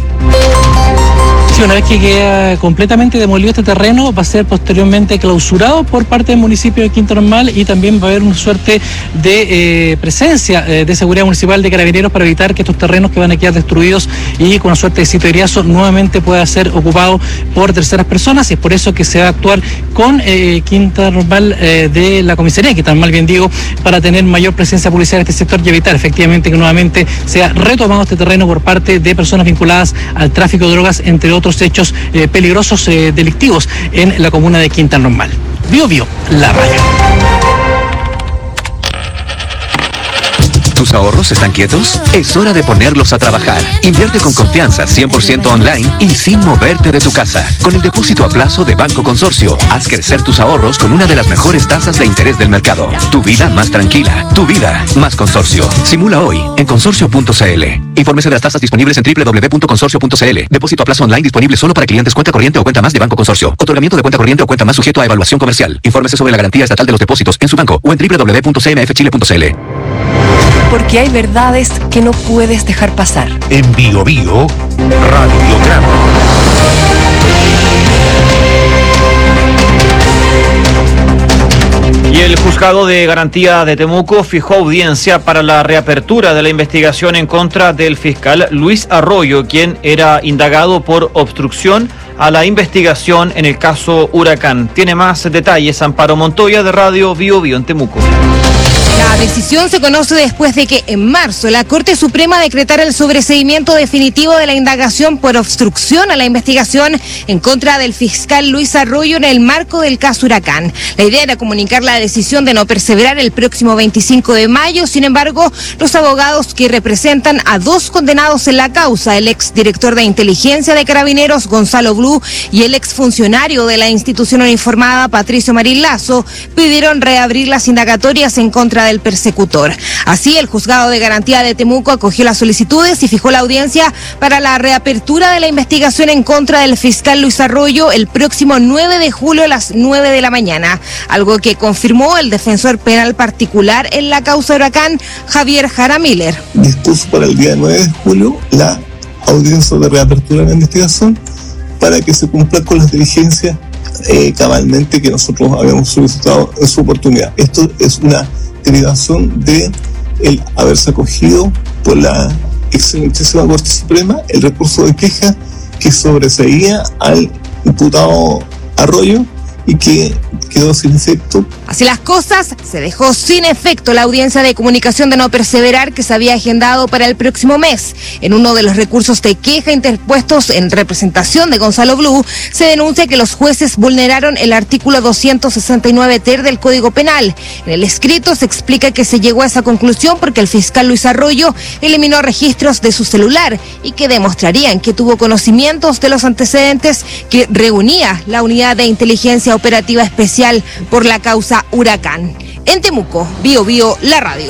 Una vez que queda completamente demolido este terreno, va a ser posteriormente clausurado por parte del municipio de Quinta Normal y también va a haber una suerte de presencia de seguridad municipal de carabineros para evitar que estos terrenos que van a quedar destruidos y con una suerte de sitio de Iriazo nuevamente pueda ser ocupado por terceras personas, y es por eso que se va a actuar con Quinta Normal de la comisaría, Quinta Normal, bien digo, para tener mayor presencia policial en este sector y evitar efectivamente que nuevamente sea retomado este terreno por parte de personas vinculadas al tráfico de drogas, entre otros hechos peligrosos delictivos en la comuna de Quinta Normal. Bio, la radio. ¿Tus ahorros están quietos? Es hora de ponerlos a trabajar. Invierte con confianza, 100% online y sin moverte de tu casa. Con el depósito a plazo de Banco Consorcio, haz crecer tus ahorros con una de las mejores tasas de interés del mercado. Tu vida más tranquila, tu vida más Consorcio. Simula hoy en consorcio.cl. Infórmese de las tasas disponibles en www.consorcio.cl. Depósito a plazo online disponible solo para clientes cuenta corriente o cuenta más de Banco Consorcio. Otorgamiento de cuenta corriente o cuenta más sujeto a evaluación comercial. Infórmese sobre la garantía estatal de los depósitos en su banco o en www.cmfchile.cl. Porque hay verdades que no puedes dejar pasar. En Bio Bio, Radiograma. Y el juzgado de garantía de Temuco fijó audiencia para la reapertura de la investigación en contra del fiscal Luis Arroyo, quien era indagado por obstrucción a la investigación en el caso Huracán. Tiene más detalles Amparo Montoya de Radio Bio Bio en Temuco. La decisión se conoce después de que en marzo la Corte Suprema decretara el sobreseimiento definitivo de la indagación por obstrucción a la investigación en contra del fiscal Luis Arroyo en el marco del caso Huracán. La idea era comunicar la decisión de no perseverar el próximo 25 de mayo. Sin embargo, los abogados que representan a 2 condenados en la causa, el exdirector de inteligencia de Carabineros, Gonzalo Blue, y el exfuncionario de la institución uniformada, Patricio Marín Lazo, pidieron reabrir las indagatorias en contra del persecutor. Así, el juzgado de garantía de Temuco acogió las solicitudes y fijó la audiencia para la reapertura de la investigación en contra del fiscal Luis Arroyo el próximo 9 de julio a las 9 de la mañana, algo que confirmó el defensor penal particular en la causa Huracán, Javier Jara Miller. Dispuso para el día 9 de julio la audiencia de reapertura de la investigación para que se cumpla con las diligencias cabalmente que nosotros habíamos solicitado en su oportunidad. Esto es una derivación de el haberse acogido por la excelentísima Corte Suprema el recurso de queja que sobreseía al imputado Arroyo y que quedó sin efecto. Así las cosas, se dejó sin efecto la audiencia de comunicación de no perseverar que se había agendado para el próximo mes. En uno de los recursos de queja interpuestos en representación de Gonzalo Blue, se denuncia que los jueces vulneraron el artículo 269 ter del Código Penal. En el escrito se explica que se llegó a esa conclusión porque el fiscal Luis Arroyo eliminó registros de su celular y que demostrarían que tuvo conocimientos de los antecedentes que reunía la Unidad de Inteligencia Operativa Especial por la causa Huracán. En Temuco, Bio Bio, la radio.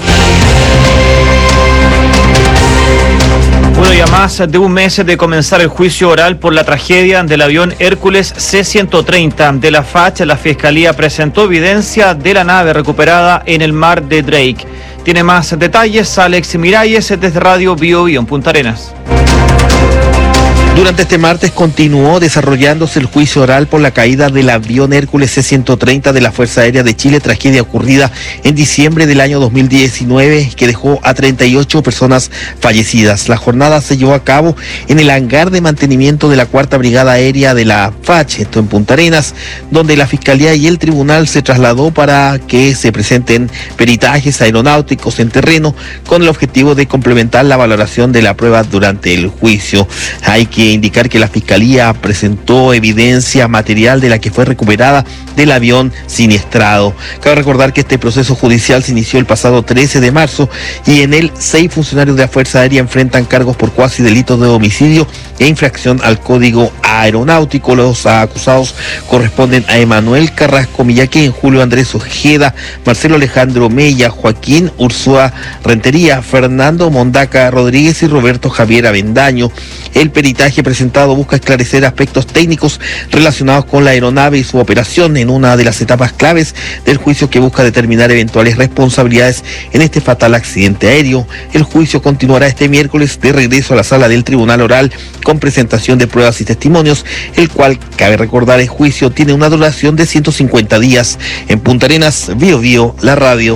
Bueno, y a más de un mes de comenzar el juicio oral por la tragedia del avión Hércules C-130 de la FACH, la Fiscalía presentó evidencia de la nave recuperada en el mar de Drake. Tiene más detalles Alex Miralles desde Radio Bio Bio en Punta Arenas. Durante este martes continuó desarrollándose el juicio oral por la caída del avión Hércules C-130 de la Fuerza Aérea de Chile, tragedia ocurrida en diciembre del año 2019 que dejó a 38 personas fallecidas. La jornada se llevó a cabo en el hangar de mantenimiento de la 4ª Brigada Aérea de la FACH, esto en Punta Arenas, donde la Fiscalía y el Tribunal se trasladó para que se presenten peritajes aeronáuticos en terreno con el objetivo de complementar la valoración de la prueba durante el juicio. Hay que indicar que la Fiscalía presentó evidencia material de la que fue recuperada del avión siniestrado. Cabe recordar que este proceso judicial se inició el pasado 13 de marzo y en él 6 funcionarios de la Fuerza Aérea enfrentan cargos por cuasi delitos de homicidio e infracción al Código Aeronáutico. Los acusados corresponden a Emanuel Carrasco Millaquén, Julio Andrés Ojeda, Marcelo Alejandro Mella, Joaquín Ursúa Rentería, Fernando Mondaca Rodríguez y Roberto Javier Avendaño. El peritaje presentado busca esclarecer aspectos técnicos relacionados con la aeronave y su operación en una de las etapas claves del juicio que busca determinar eventuales responsabilidades en este fatal accidente aéreo. El juicio continuará este miércoles de regreso a la sala del Tribunal Oral con presentación de pruebas y testimonios, el cual, cabe recordar, el juicio tiene una duración de 150 días. En Punta Arenas, Bio Bio, la radio.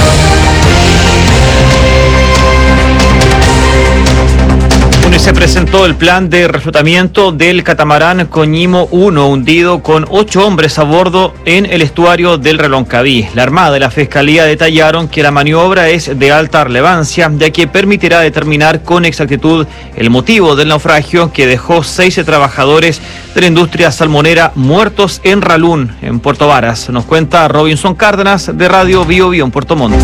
Y se presentó el plan de reflotamiento del catamarán Coñimo 1, hundido con 8 hombres a bordo en el estuario del Reloncaví. La Armada y la Fiscalía detallaron que la maniobra es de alta relevancia, ya que permitirá determinar con exactitud el motivo del naufragio que dejó 6 trabajadores de la industria salmonera muertos en Ralún, en Puerto Varas. Nos cuenta Robinson Cárdenas de Radio Bio Bio en Puerto Montt.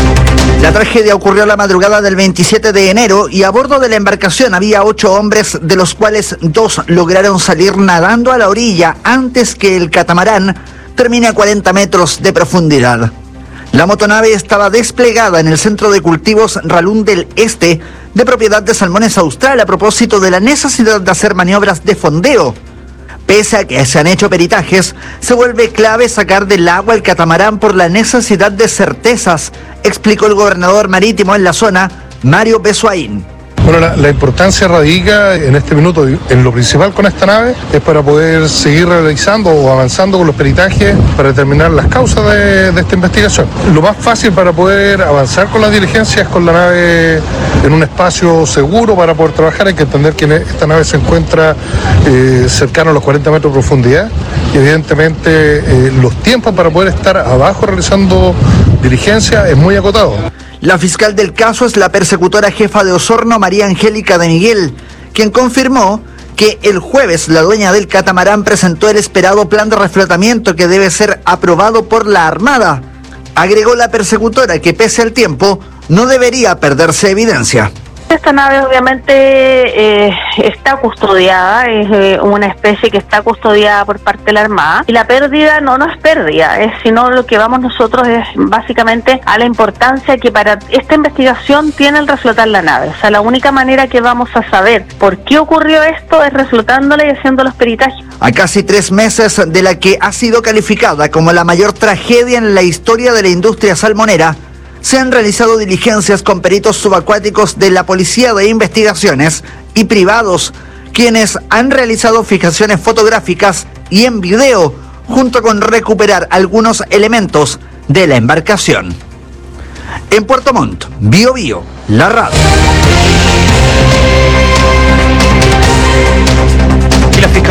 La tragedia ocurrió la madrugada del 27 de enero y a bordo de la embarcación había 8 hombres, de los cuales 2 lograron salir nadando a la orilla antes que el catamarán termine a 40 metros de profundidad. La motonave estaba desplegada en el centro de cultivos Ralún del Este, de propiedad de Salmones Austral, a propósito de la necesidad de hacer maniobras de fondeo. Pese a que se han hecho peritajes, se vuelve clave sacar del agua el catamarán por la necesidad de certezas, explicó el gobernador marítimo en la zona, Mario Besuaín. Bueno, la importancia radica en este minuto, en lo principal con esta nave, es para poder seguir realizando o avanzando con los peritajes para determinar las causas de esta investigación. Lo más fácil para poder avanzar con las diligencias es con la nave en un espacio seguro para poder trabajar. Hay que entender que esta nave se encuentra cercano a los 40 metros de profundidad y evidentemente los tiempos para poder estar abajo realizando diligencia es muy acotado. La fiscal del caso es la persecutora jefa de Osorno, María Angélica de Miguel, quien confirmó que el jueves la dueña del catamarán presentó el esperado plan de reflotamiento que debe ser aprobado por la Armada. Agregó la persecutora que pese al tiempo no debería perderse evidencia. Esta nave obviamente está custodiada, es una especie que está custodiada por parte de la Armada, y la pérdida no es pérdida, sino lo que vamos nosotros es básicamente a la importancia que para esta investigación tiene el reflotar la nave. O sea, la única manera que vamos a saber por qué ocurrió esto es reflotándola y haciendo los peritajes. A casi 3 meses de la que ha sido calificada como la mayor tragedia en la historia de la industria salmonera, se han realizado diligencias con peritos subacuáticos de la Policía de Investigaciones y privados, quienes han realizado fijaciones fotográficas y en video, junto con recuperar algunos elementos de la embarcación. En Puerto Montt, Bio Bio, la radio.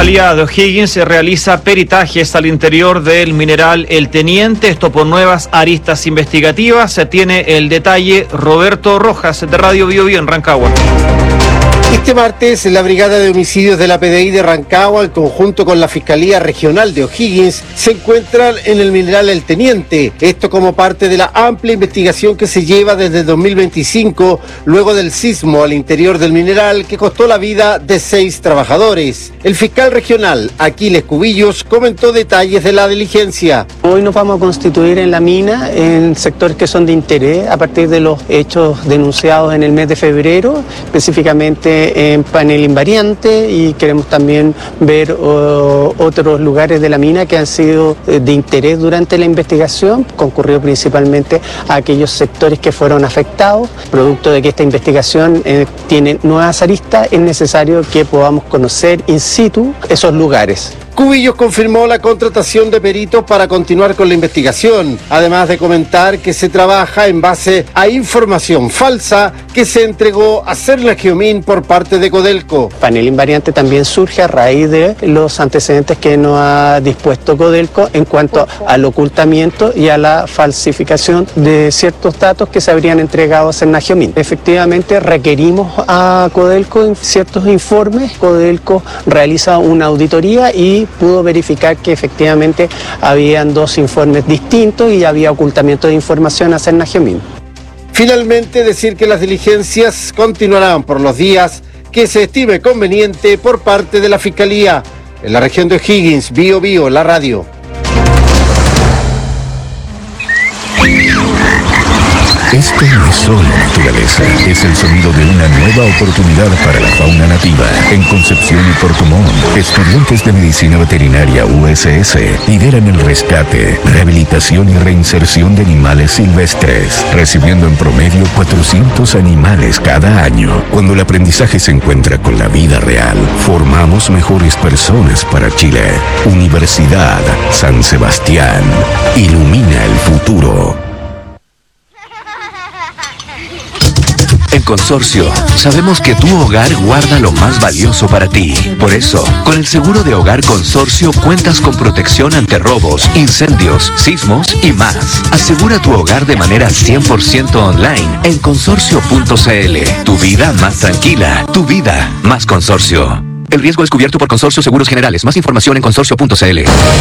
Fiscalía de O'Higgins realiza peritajes al interior del mineral El Teniente, esto por nuevas aristas investigativas. Se tiene el detalle Roberto Rojas de Radio Bio Bio en Rancagua. Este martes, la Brigada de Homicidios de la PDI de Rancagua, en conjunto con la Fiscalía Regional de O'Higgins, se encuentran en el mineral El Teniente. Esto como parte de la amplia investigación que se lleva desde 2025, luego del sismo al interior del mineral que costó la vida de 6 trabajadores. El fiscal regional, Aquiles Cubillos, comentó detalles de la diligencia. Hoy nos vamos a constituir en la mina en sectores que son de interés a partir de los hechos denunciados en el mes de febrero, específicamente en panel invariante, y queremos también ver otros lugares de la mina que han sido de interés durante la investigación, concurrido principalmente a aquellos sectores que fueron afectados. Producto de que esta investigación tiene nuevas aristas, es necesario que podamos conocer in situ esos lugares. Cubillos confirmó la contratación de peritos para continuar con la investigación, además de comentar que se trabaja en base a información falsa que se entregó a Cernagiomín por parte de Codelco. Panel invariante también surge a raíz de los antecedentes que nos ha dispuesto Codelco en cuanto al ocultamiento y a la falsificación de ciertos datos que se habrían entregado a Cernagiomín. Efectivamente, requerimos a Codelco en ciertos informes. Codelco realiza una auditoría y pudo verificar que efectivamente habían 2 informes distintos y había ocultamiento de información a Cernagiomín. Finalmente, decir que las diligencias continuarán por los días que se estime conveniente por parte de la Fiscalía. En la región de O'Higgins, Bio Bio, la radio. Esto no es solo naturaleza, es el sonido de una nueva oportunidad para la fauna nativa. En Concepción y Puerto Montt, estudiantes de Medicina Veterinaria USS lideran el rescate, rehabilitación y reinserción de animales silvestres, recibiendo en promedio 400 animales cada año. Cuando el aprendizaje se encuentra con la vida real, formamos mejores personas para Chile. Universidad San Sebastián, ilumina el futuro. En Consorcio, sabemos que tu hogar guarda lo más valioso para ti. Por eso, con el seguro de hogar Consorcio cuentas con protección ante robos, incendios, sismos y más. Asegura tu hogar de manera 100% online en consorcio.cl. Tu vida más tranquila, tu vida más Consorcio. El riesgo es cubierto por Consorcio Seguros Generales. Más información en consorcio.cl.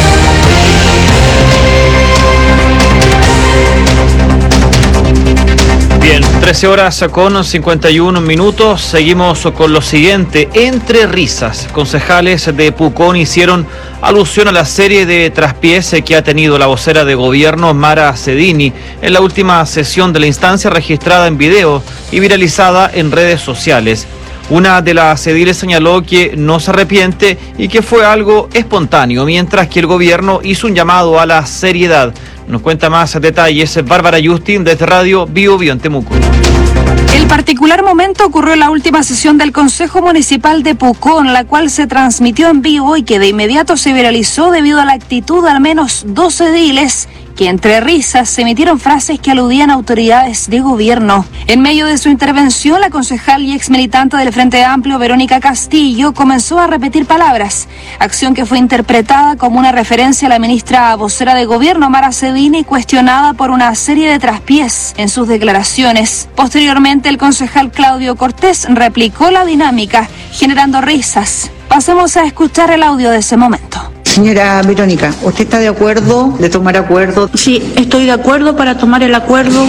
Bien, 13 horas con 51 minutos. Seguimos con lo siguiente. Entre risas, concejales de Pucón hicieron alusión a la serie de traspiés que ha tenido la vocera de gobierno Mara Cedini en la última sesión de la instancia, registrada en video y viralizada en redes sociales. Una de las ediles señaló que no se arrepiente y que fue algo espontáneo, mientras que el gobierno hizo un llamado a la seriedad. Nos cuenta más detalles Bárbara Justin desde Radio Bio Bio en Temuco. El particular momento ocurrió en la última sesión del Consejo Municipal de Pucón, la cual se transmitió en vivo y que de inmediato se viralizó debido a la actitud de al menos 2 ediles que entre risas se emitieron frases que aludían a autoridades de gobierno. En medio de su intervención, la concejal y ex militante del Frente Amplio, Verónica Castillo, comenzó a repetir palabras, acción que fue interpretada como una referencia a la ministra vocera de gobierno, Mara Cedini, cuestionada por una serie de traspiés en sus declaraciones. Posteriormente, el concejal Claudio Cortés replicó la dinámica, generando risas. Pasemos a escuchar el audio de ese momento. Señora Verónica, ¿usted está de acuerdo de tomar acuerdo? Sí, estoy de acuerdo para tomar el acuerdo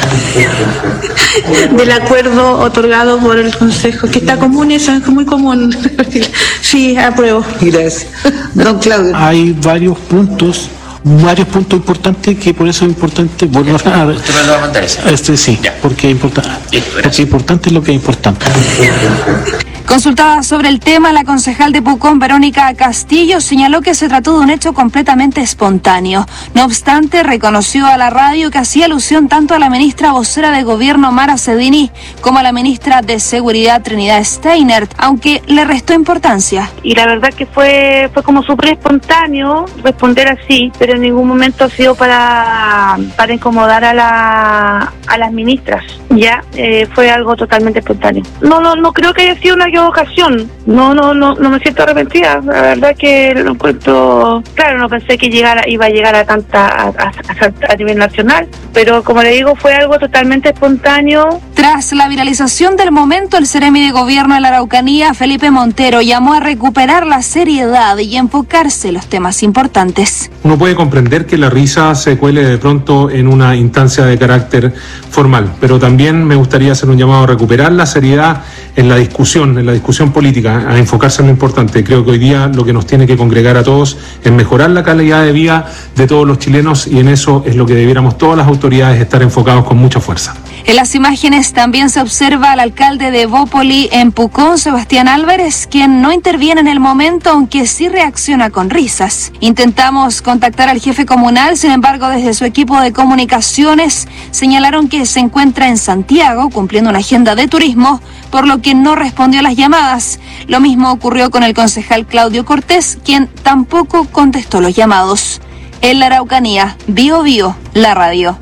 del acuerdo otorgado por el Consejo, que está común, eso es muy común. Sí, apruebo. Gracias. Don Claudio. Hay varios puntos importantes que por eso es importante volver a ver. ¿Usted me lo va a mandar eso? Sí, ya. Porque es importante lo que es importante. Consultada sobre el tema, la concejal de Pucón, Verónica Castillo, señaló que se trató de un hecho completamente espontáneo. No obstante, reconoció a la radio que hacía alusión tanto a la ministra vocera de gobierno, Mara Cedini, como a la ministra de Seguridad, Trinidad Steinert, aunque le restó importancia. Y la verdad que fue como súper espontáneo responder así, pero en ningún momento ha sido para incomodar a las ministras. Ya, fue algo totalmente espontáneo. No creo que haya sido una equivocación. No me siento arrepentida. La verdad que lo encuentro, claro, no pensé que iba a llegar a nivel nacional, pero como le digo, fue algo totalmente espontáneo. Tras la viralización del momento, el Seremi de Gobierno de la Araucanía, Felipe Montero, llamó a recuperar la seriedad y enfocarse en los temas importantes. Uno puede comprender que la risa se cuele de pronto en una instancia de carácter formal, pero también me gustaría hacer un llamado a recuperar la seriedad en la discusión política, a enfocarse en lo importante. Creo que hoy día lo que nos tiene que congregar a todos es mejorar la calidad de vida de todos los chilenos, y en eso es lo que debiéramos todas las autoridades estar enfocados con mucha fuerza. En las imágenes también se observa al alcalde de Bópoli en Pucón, Sebastián Álvarez, quien no interviene en el momento, aunque sí reacciona con risas. Intentamos contactar al jefe comunal, sin embargo, desde su equipo de comunicaciones señalaron que se encuentra en Santiago cumpliendo una agenda de turismo, por lo que no respondió a las llamadas. Lo mismo ocurrió con el concejal Claudio Cortés, quien tampoco contestó los llamados. En la Araucanía, Bio, la radio.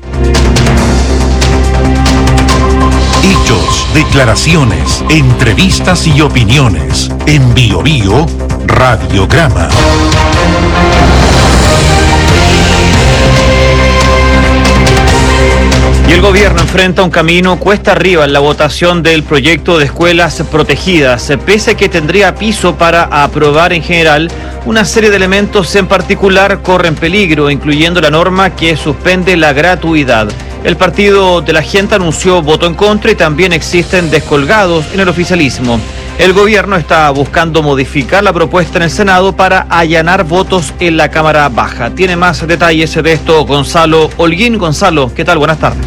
Hechos, declaraciones, entrevistas y opiniones. En Bio, Radiograma. Y el gobierno enfrenta un camino cuesta arriba en la votación del proyecto de escuelas protegidas. Pese a que tendría piso para aprobar en general, una serie de elementos en particular corren peligro, incluyendo la norma que suspende la gratuidad. El Partido de la Gente anunció voto en contra y también existen descolgados en el oficialismo. El gobierno está buscando modificar la propuesta en el Senado para allanar votos en la Cámara Baja. Tiene más detalles de esto Gonzalo Holguín. Gonzalo, ¿qué tal? Buenas tardes.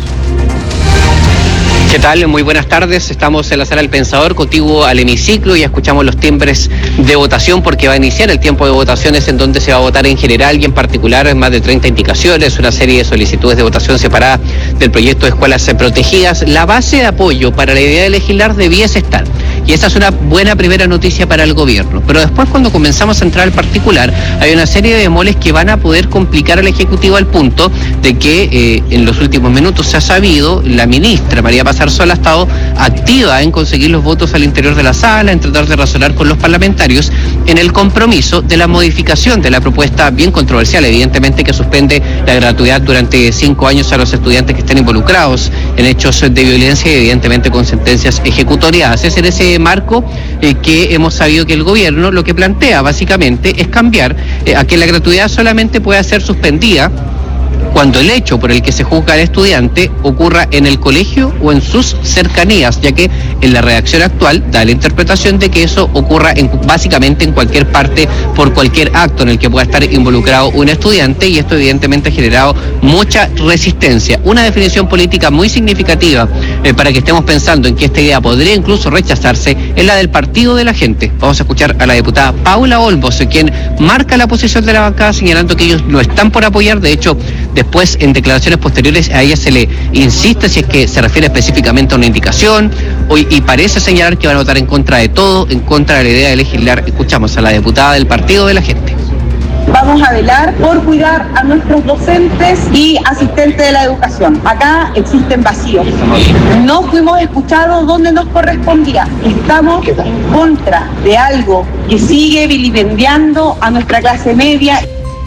¿Qué tal? Muy buenas tardes. Estamos en la Sala del Pensador, contigo al hemiciclo, y escuchamos los timbres de votación porque va a iniciar el tiempo de votaciones en donde se va a votar en general y en particular más de 30 indicaciones, una serie de solicitudes de votación separada del proyecto de escuelas protegidas. La base de apoyo para la idea de legislar debiese estar, y esa es una buena primera noticia para el gobierno. Pero después, cuando comenzamos a entrar al particular, hay una serie de bemoles que van a poder complicar al Ejecutivo, al punto de que en los últimos minutos se ha sabido, la ministra María Paz Arzola ha estado activa en conseguir los votos al interior de la sala, en tratar de razonar con los parlamentarios en el compromiso de la modificación de la propuesta bien controversial, evidentemente, que suspende la gratuidad durante 5 años a los estudiantes que estén involucrados en hechos de violencia y evidentemente con sentencias ejecutoriadas. Es en ese marco que hemos sabido que el gobierno lo que plantea básicamente es cambiar a que la gratuidad solamente pueda ser suspendida cuando el hecho por el que se juzga al estudiante ocurra en el colegio o en sus cercanías, ya que en la redacción actual da la interpretación de que eso ocurra básicamente en cualquier parte, por cualquier acto en el que pueda estar involucrado un estudiante, y esto evidentemente ha generado mucha resistencia. Una definición política muy significativa para que estemos pensando en que esta idea podría incluso rechazarse es la del Partido de la Gente. Vamos a escuchar a la diputada Paula Olmos, quien marca la posición de la bancada señalando que ellos lo están por apoyar. De hecho, después, en declaraciones posteriores, a ella se le insiste si es que se refiere específicamente a una indicación, y parece señalar que van a votar en contra de todo, en contra de la idea de legislar. Escuchamos a la diputada del Partido de la Gente. Vamos a velar por cuidar a nuestros docentes y asistentes de la educación. Acá existen vacíos. No fuimos escuchados donde nos correspondía. Estamos en contra de algo que sigue vilipendiando a nuestra clase media.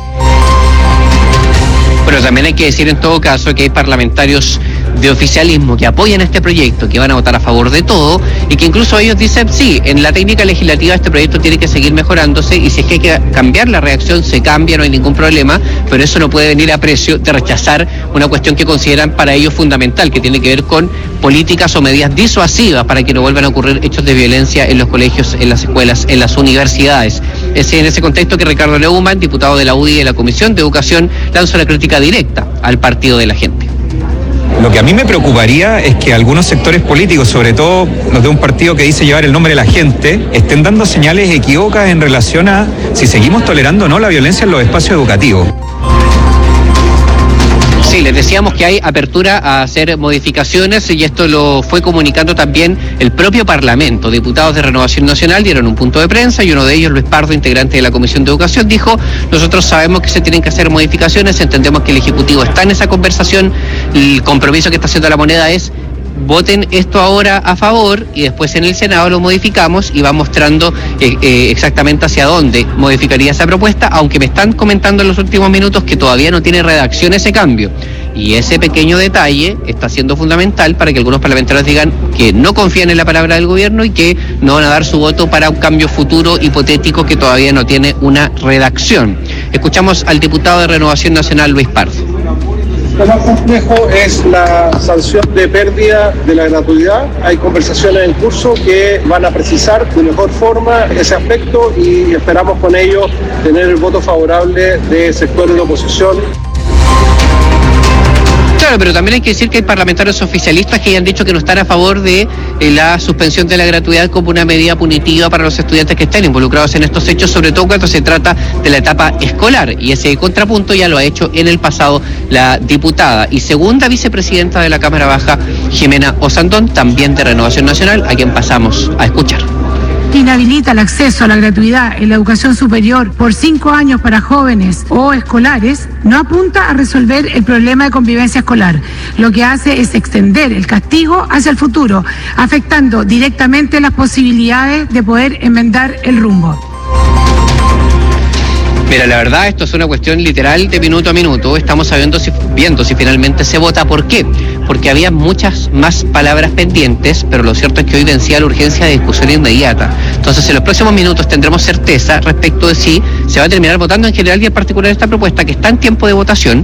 Pero también hay que decir en todo caso que hay parlamentarios de oficialismo que apoyan este proyecto, que van a votar a favor de todo, y que incluso ellos dicen, sí, en la técnica legislativa este proyecto tiene que seguir mejorándose, y si es que hay que cambiar la redacción, se cambia, no hay ningún problema, pero eso no puede venir a precio de rechazar una cuestión que consideran para ellos fundamental, que tiene que ver con políticas o medidas disuasivas para que no vuelvan a ocurrir hechos de violencia en los colegios, en las escuelas, en las universidades. Es en ese contexto que Ricardo Neumann, diputado de la UDI de la Comisión de Educación, lanzó una crítica directa al Partido de la Gente. Lo que a mí me preocuparía es que algunos sectores políticos, sobre todo los de un partido que dice llevar el nombre de la gente, estén dando señales equívocas en relación a si seguimos tolerando o no la violencia en los espacios educativos. Sí, les decíamos que hay apertura a hacer modificaciones, y esto lo fue comunicando también el propio Parlamento. Diputados de Renovación Nacional dieron un punto de prensa, y uno de ellos, Luis Pardo, integrante de la Comisión de Educación, dijo: nosotros sabemos que se tienen que hacer modificaciones, entendemos que el Ejecutivo está en esa conversación, el compromiso que está haciendo la Moneda es voten esto ahora a favor y después en el Senado lo modificamos y va mostrando exactamente hacia dónde modificaría esa propuesta, aunque me están comentando en los últimos minutos que todavía no tiene redacción ese cambio. Y ese pequeño detalle está siendo fundamental para que algunos parlamentarios digan que no confían en la palabra del gobierno y que no van a dar su voto para un cambio futuro hipotético que todavía no tiene una redacción. Escuchamos al diputado de Renovación Nacional, Luis Pardo. Lo más complejo es la sanción de pérdida de la gratuidad. Hay conversaciones en curso que van a precisar de mejor forma ese aspecto y esperamos con ello tener el voto favorable de sectores de oposición. Claro, pero también hay que decir que hay parlamentarios oficialistas que ya han dicho que no están a favor de la suspensión de la gratuidad como una medida punitiva para los estudiantes que estén involucrados en estos hechos, sobre todo cuando se trata de la etapa escolar. Y ese contrapunto ya lo ha hecho en el pasado la diputada y segunda vicepresidenta de la Cámara Baja, Jimena Osandón, también de Renovación Nacional, a quien pasamos a escuchar. Inhabilita el acceso a la gratuidad en la educación superior por 5 años para jóvenes o escolares, no apunta a resolver el problema de convivencia escolar. Lo que hace es extender el castigo hacia el futuro, afectando directamente las posibilidades de poder enmendar el rumbo. Mira, la verdad, esto es una cuestión literal de minuto a minuto. Estamos viendo si finalmente se vota. ¿Por qué? Porque había muchas más palabras pendientes, pero lo cierto es que hoy vencía la urgencia de discusión inmediata. Entonces, en los próximos minutos tendremos certeza respecto de si se va a terminar votando en general y en particular esta propuesta que está en tiempo de votación.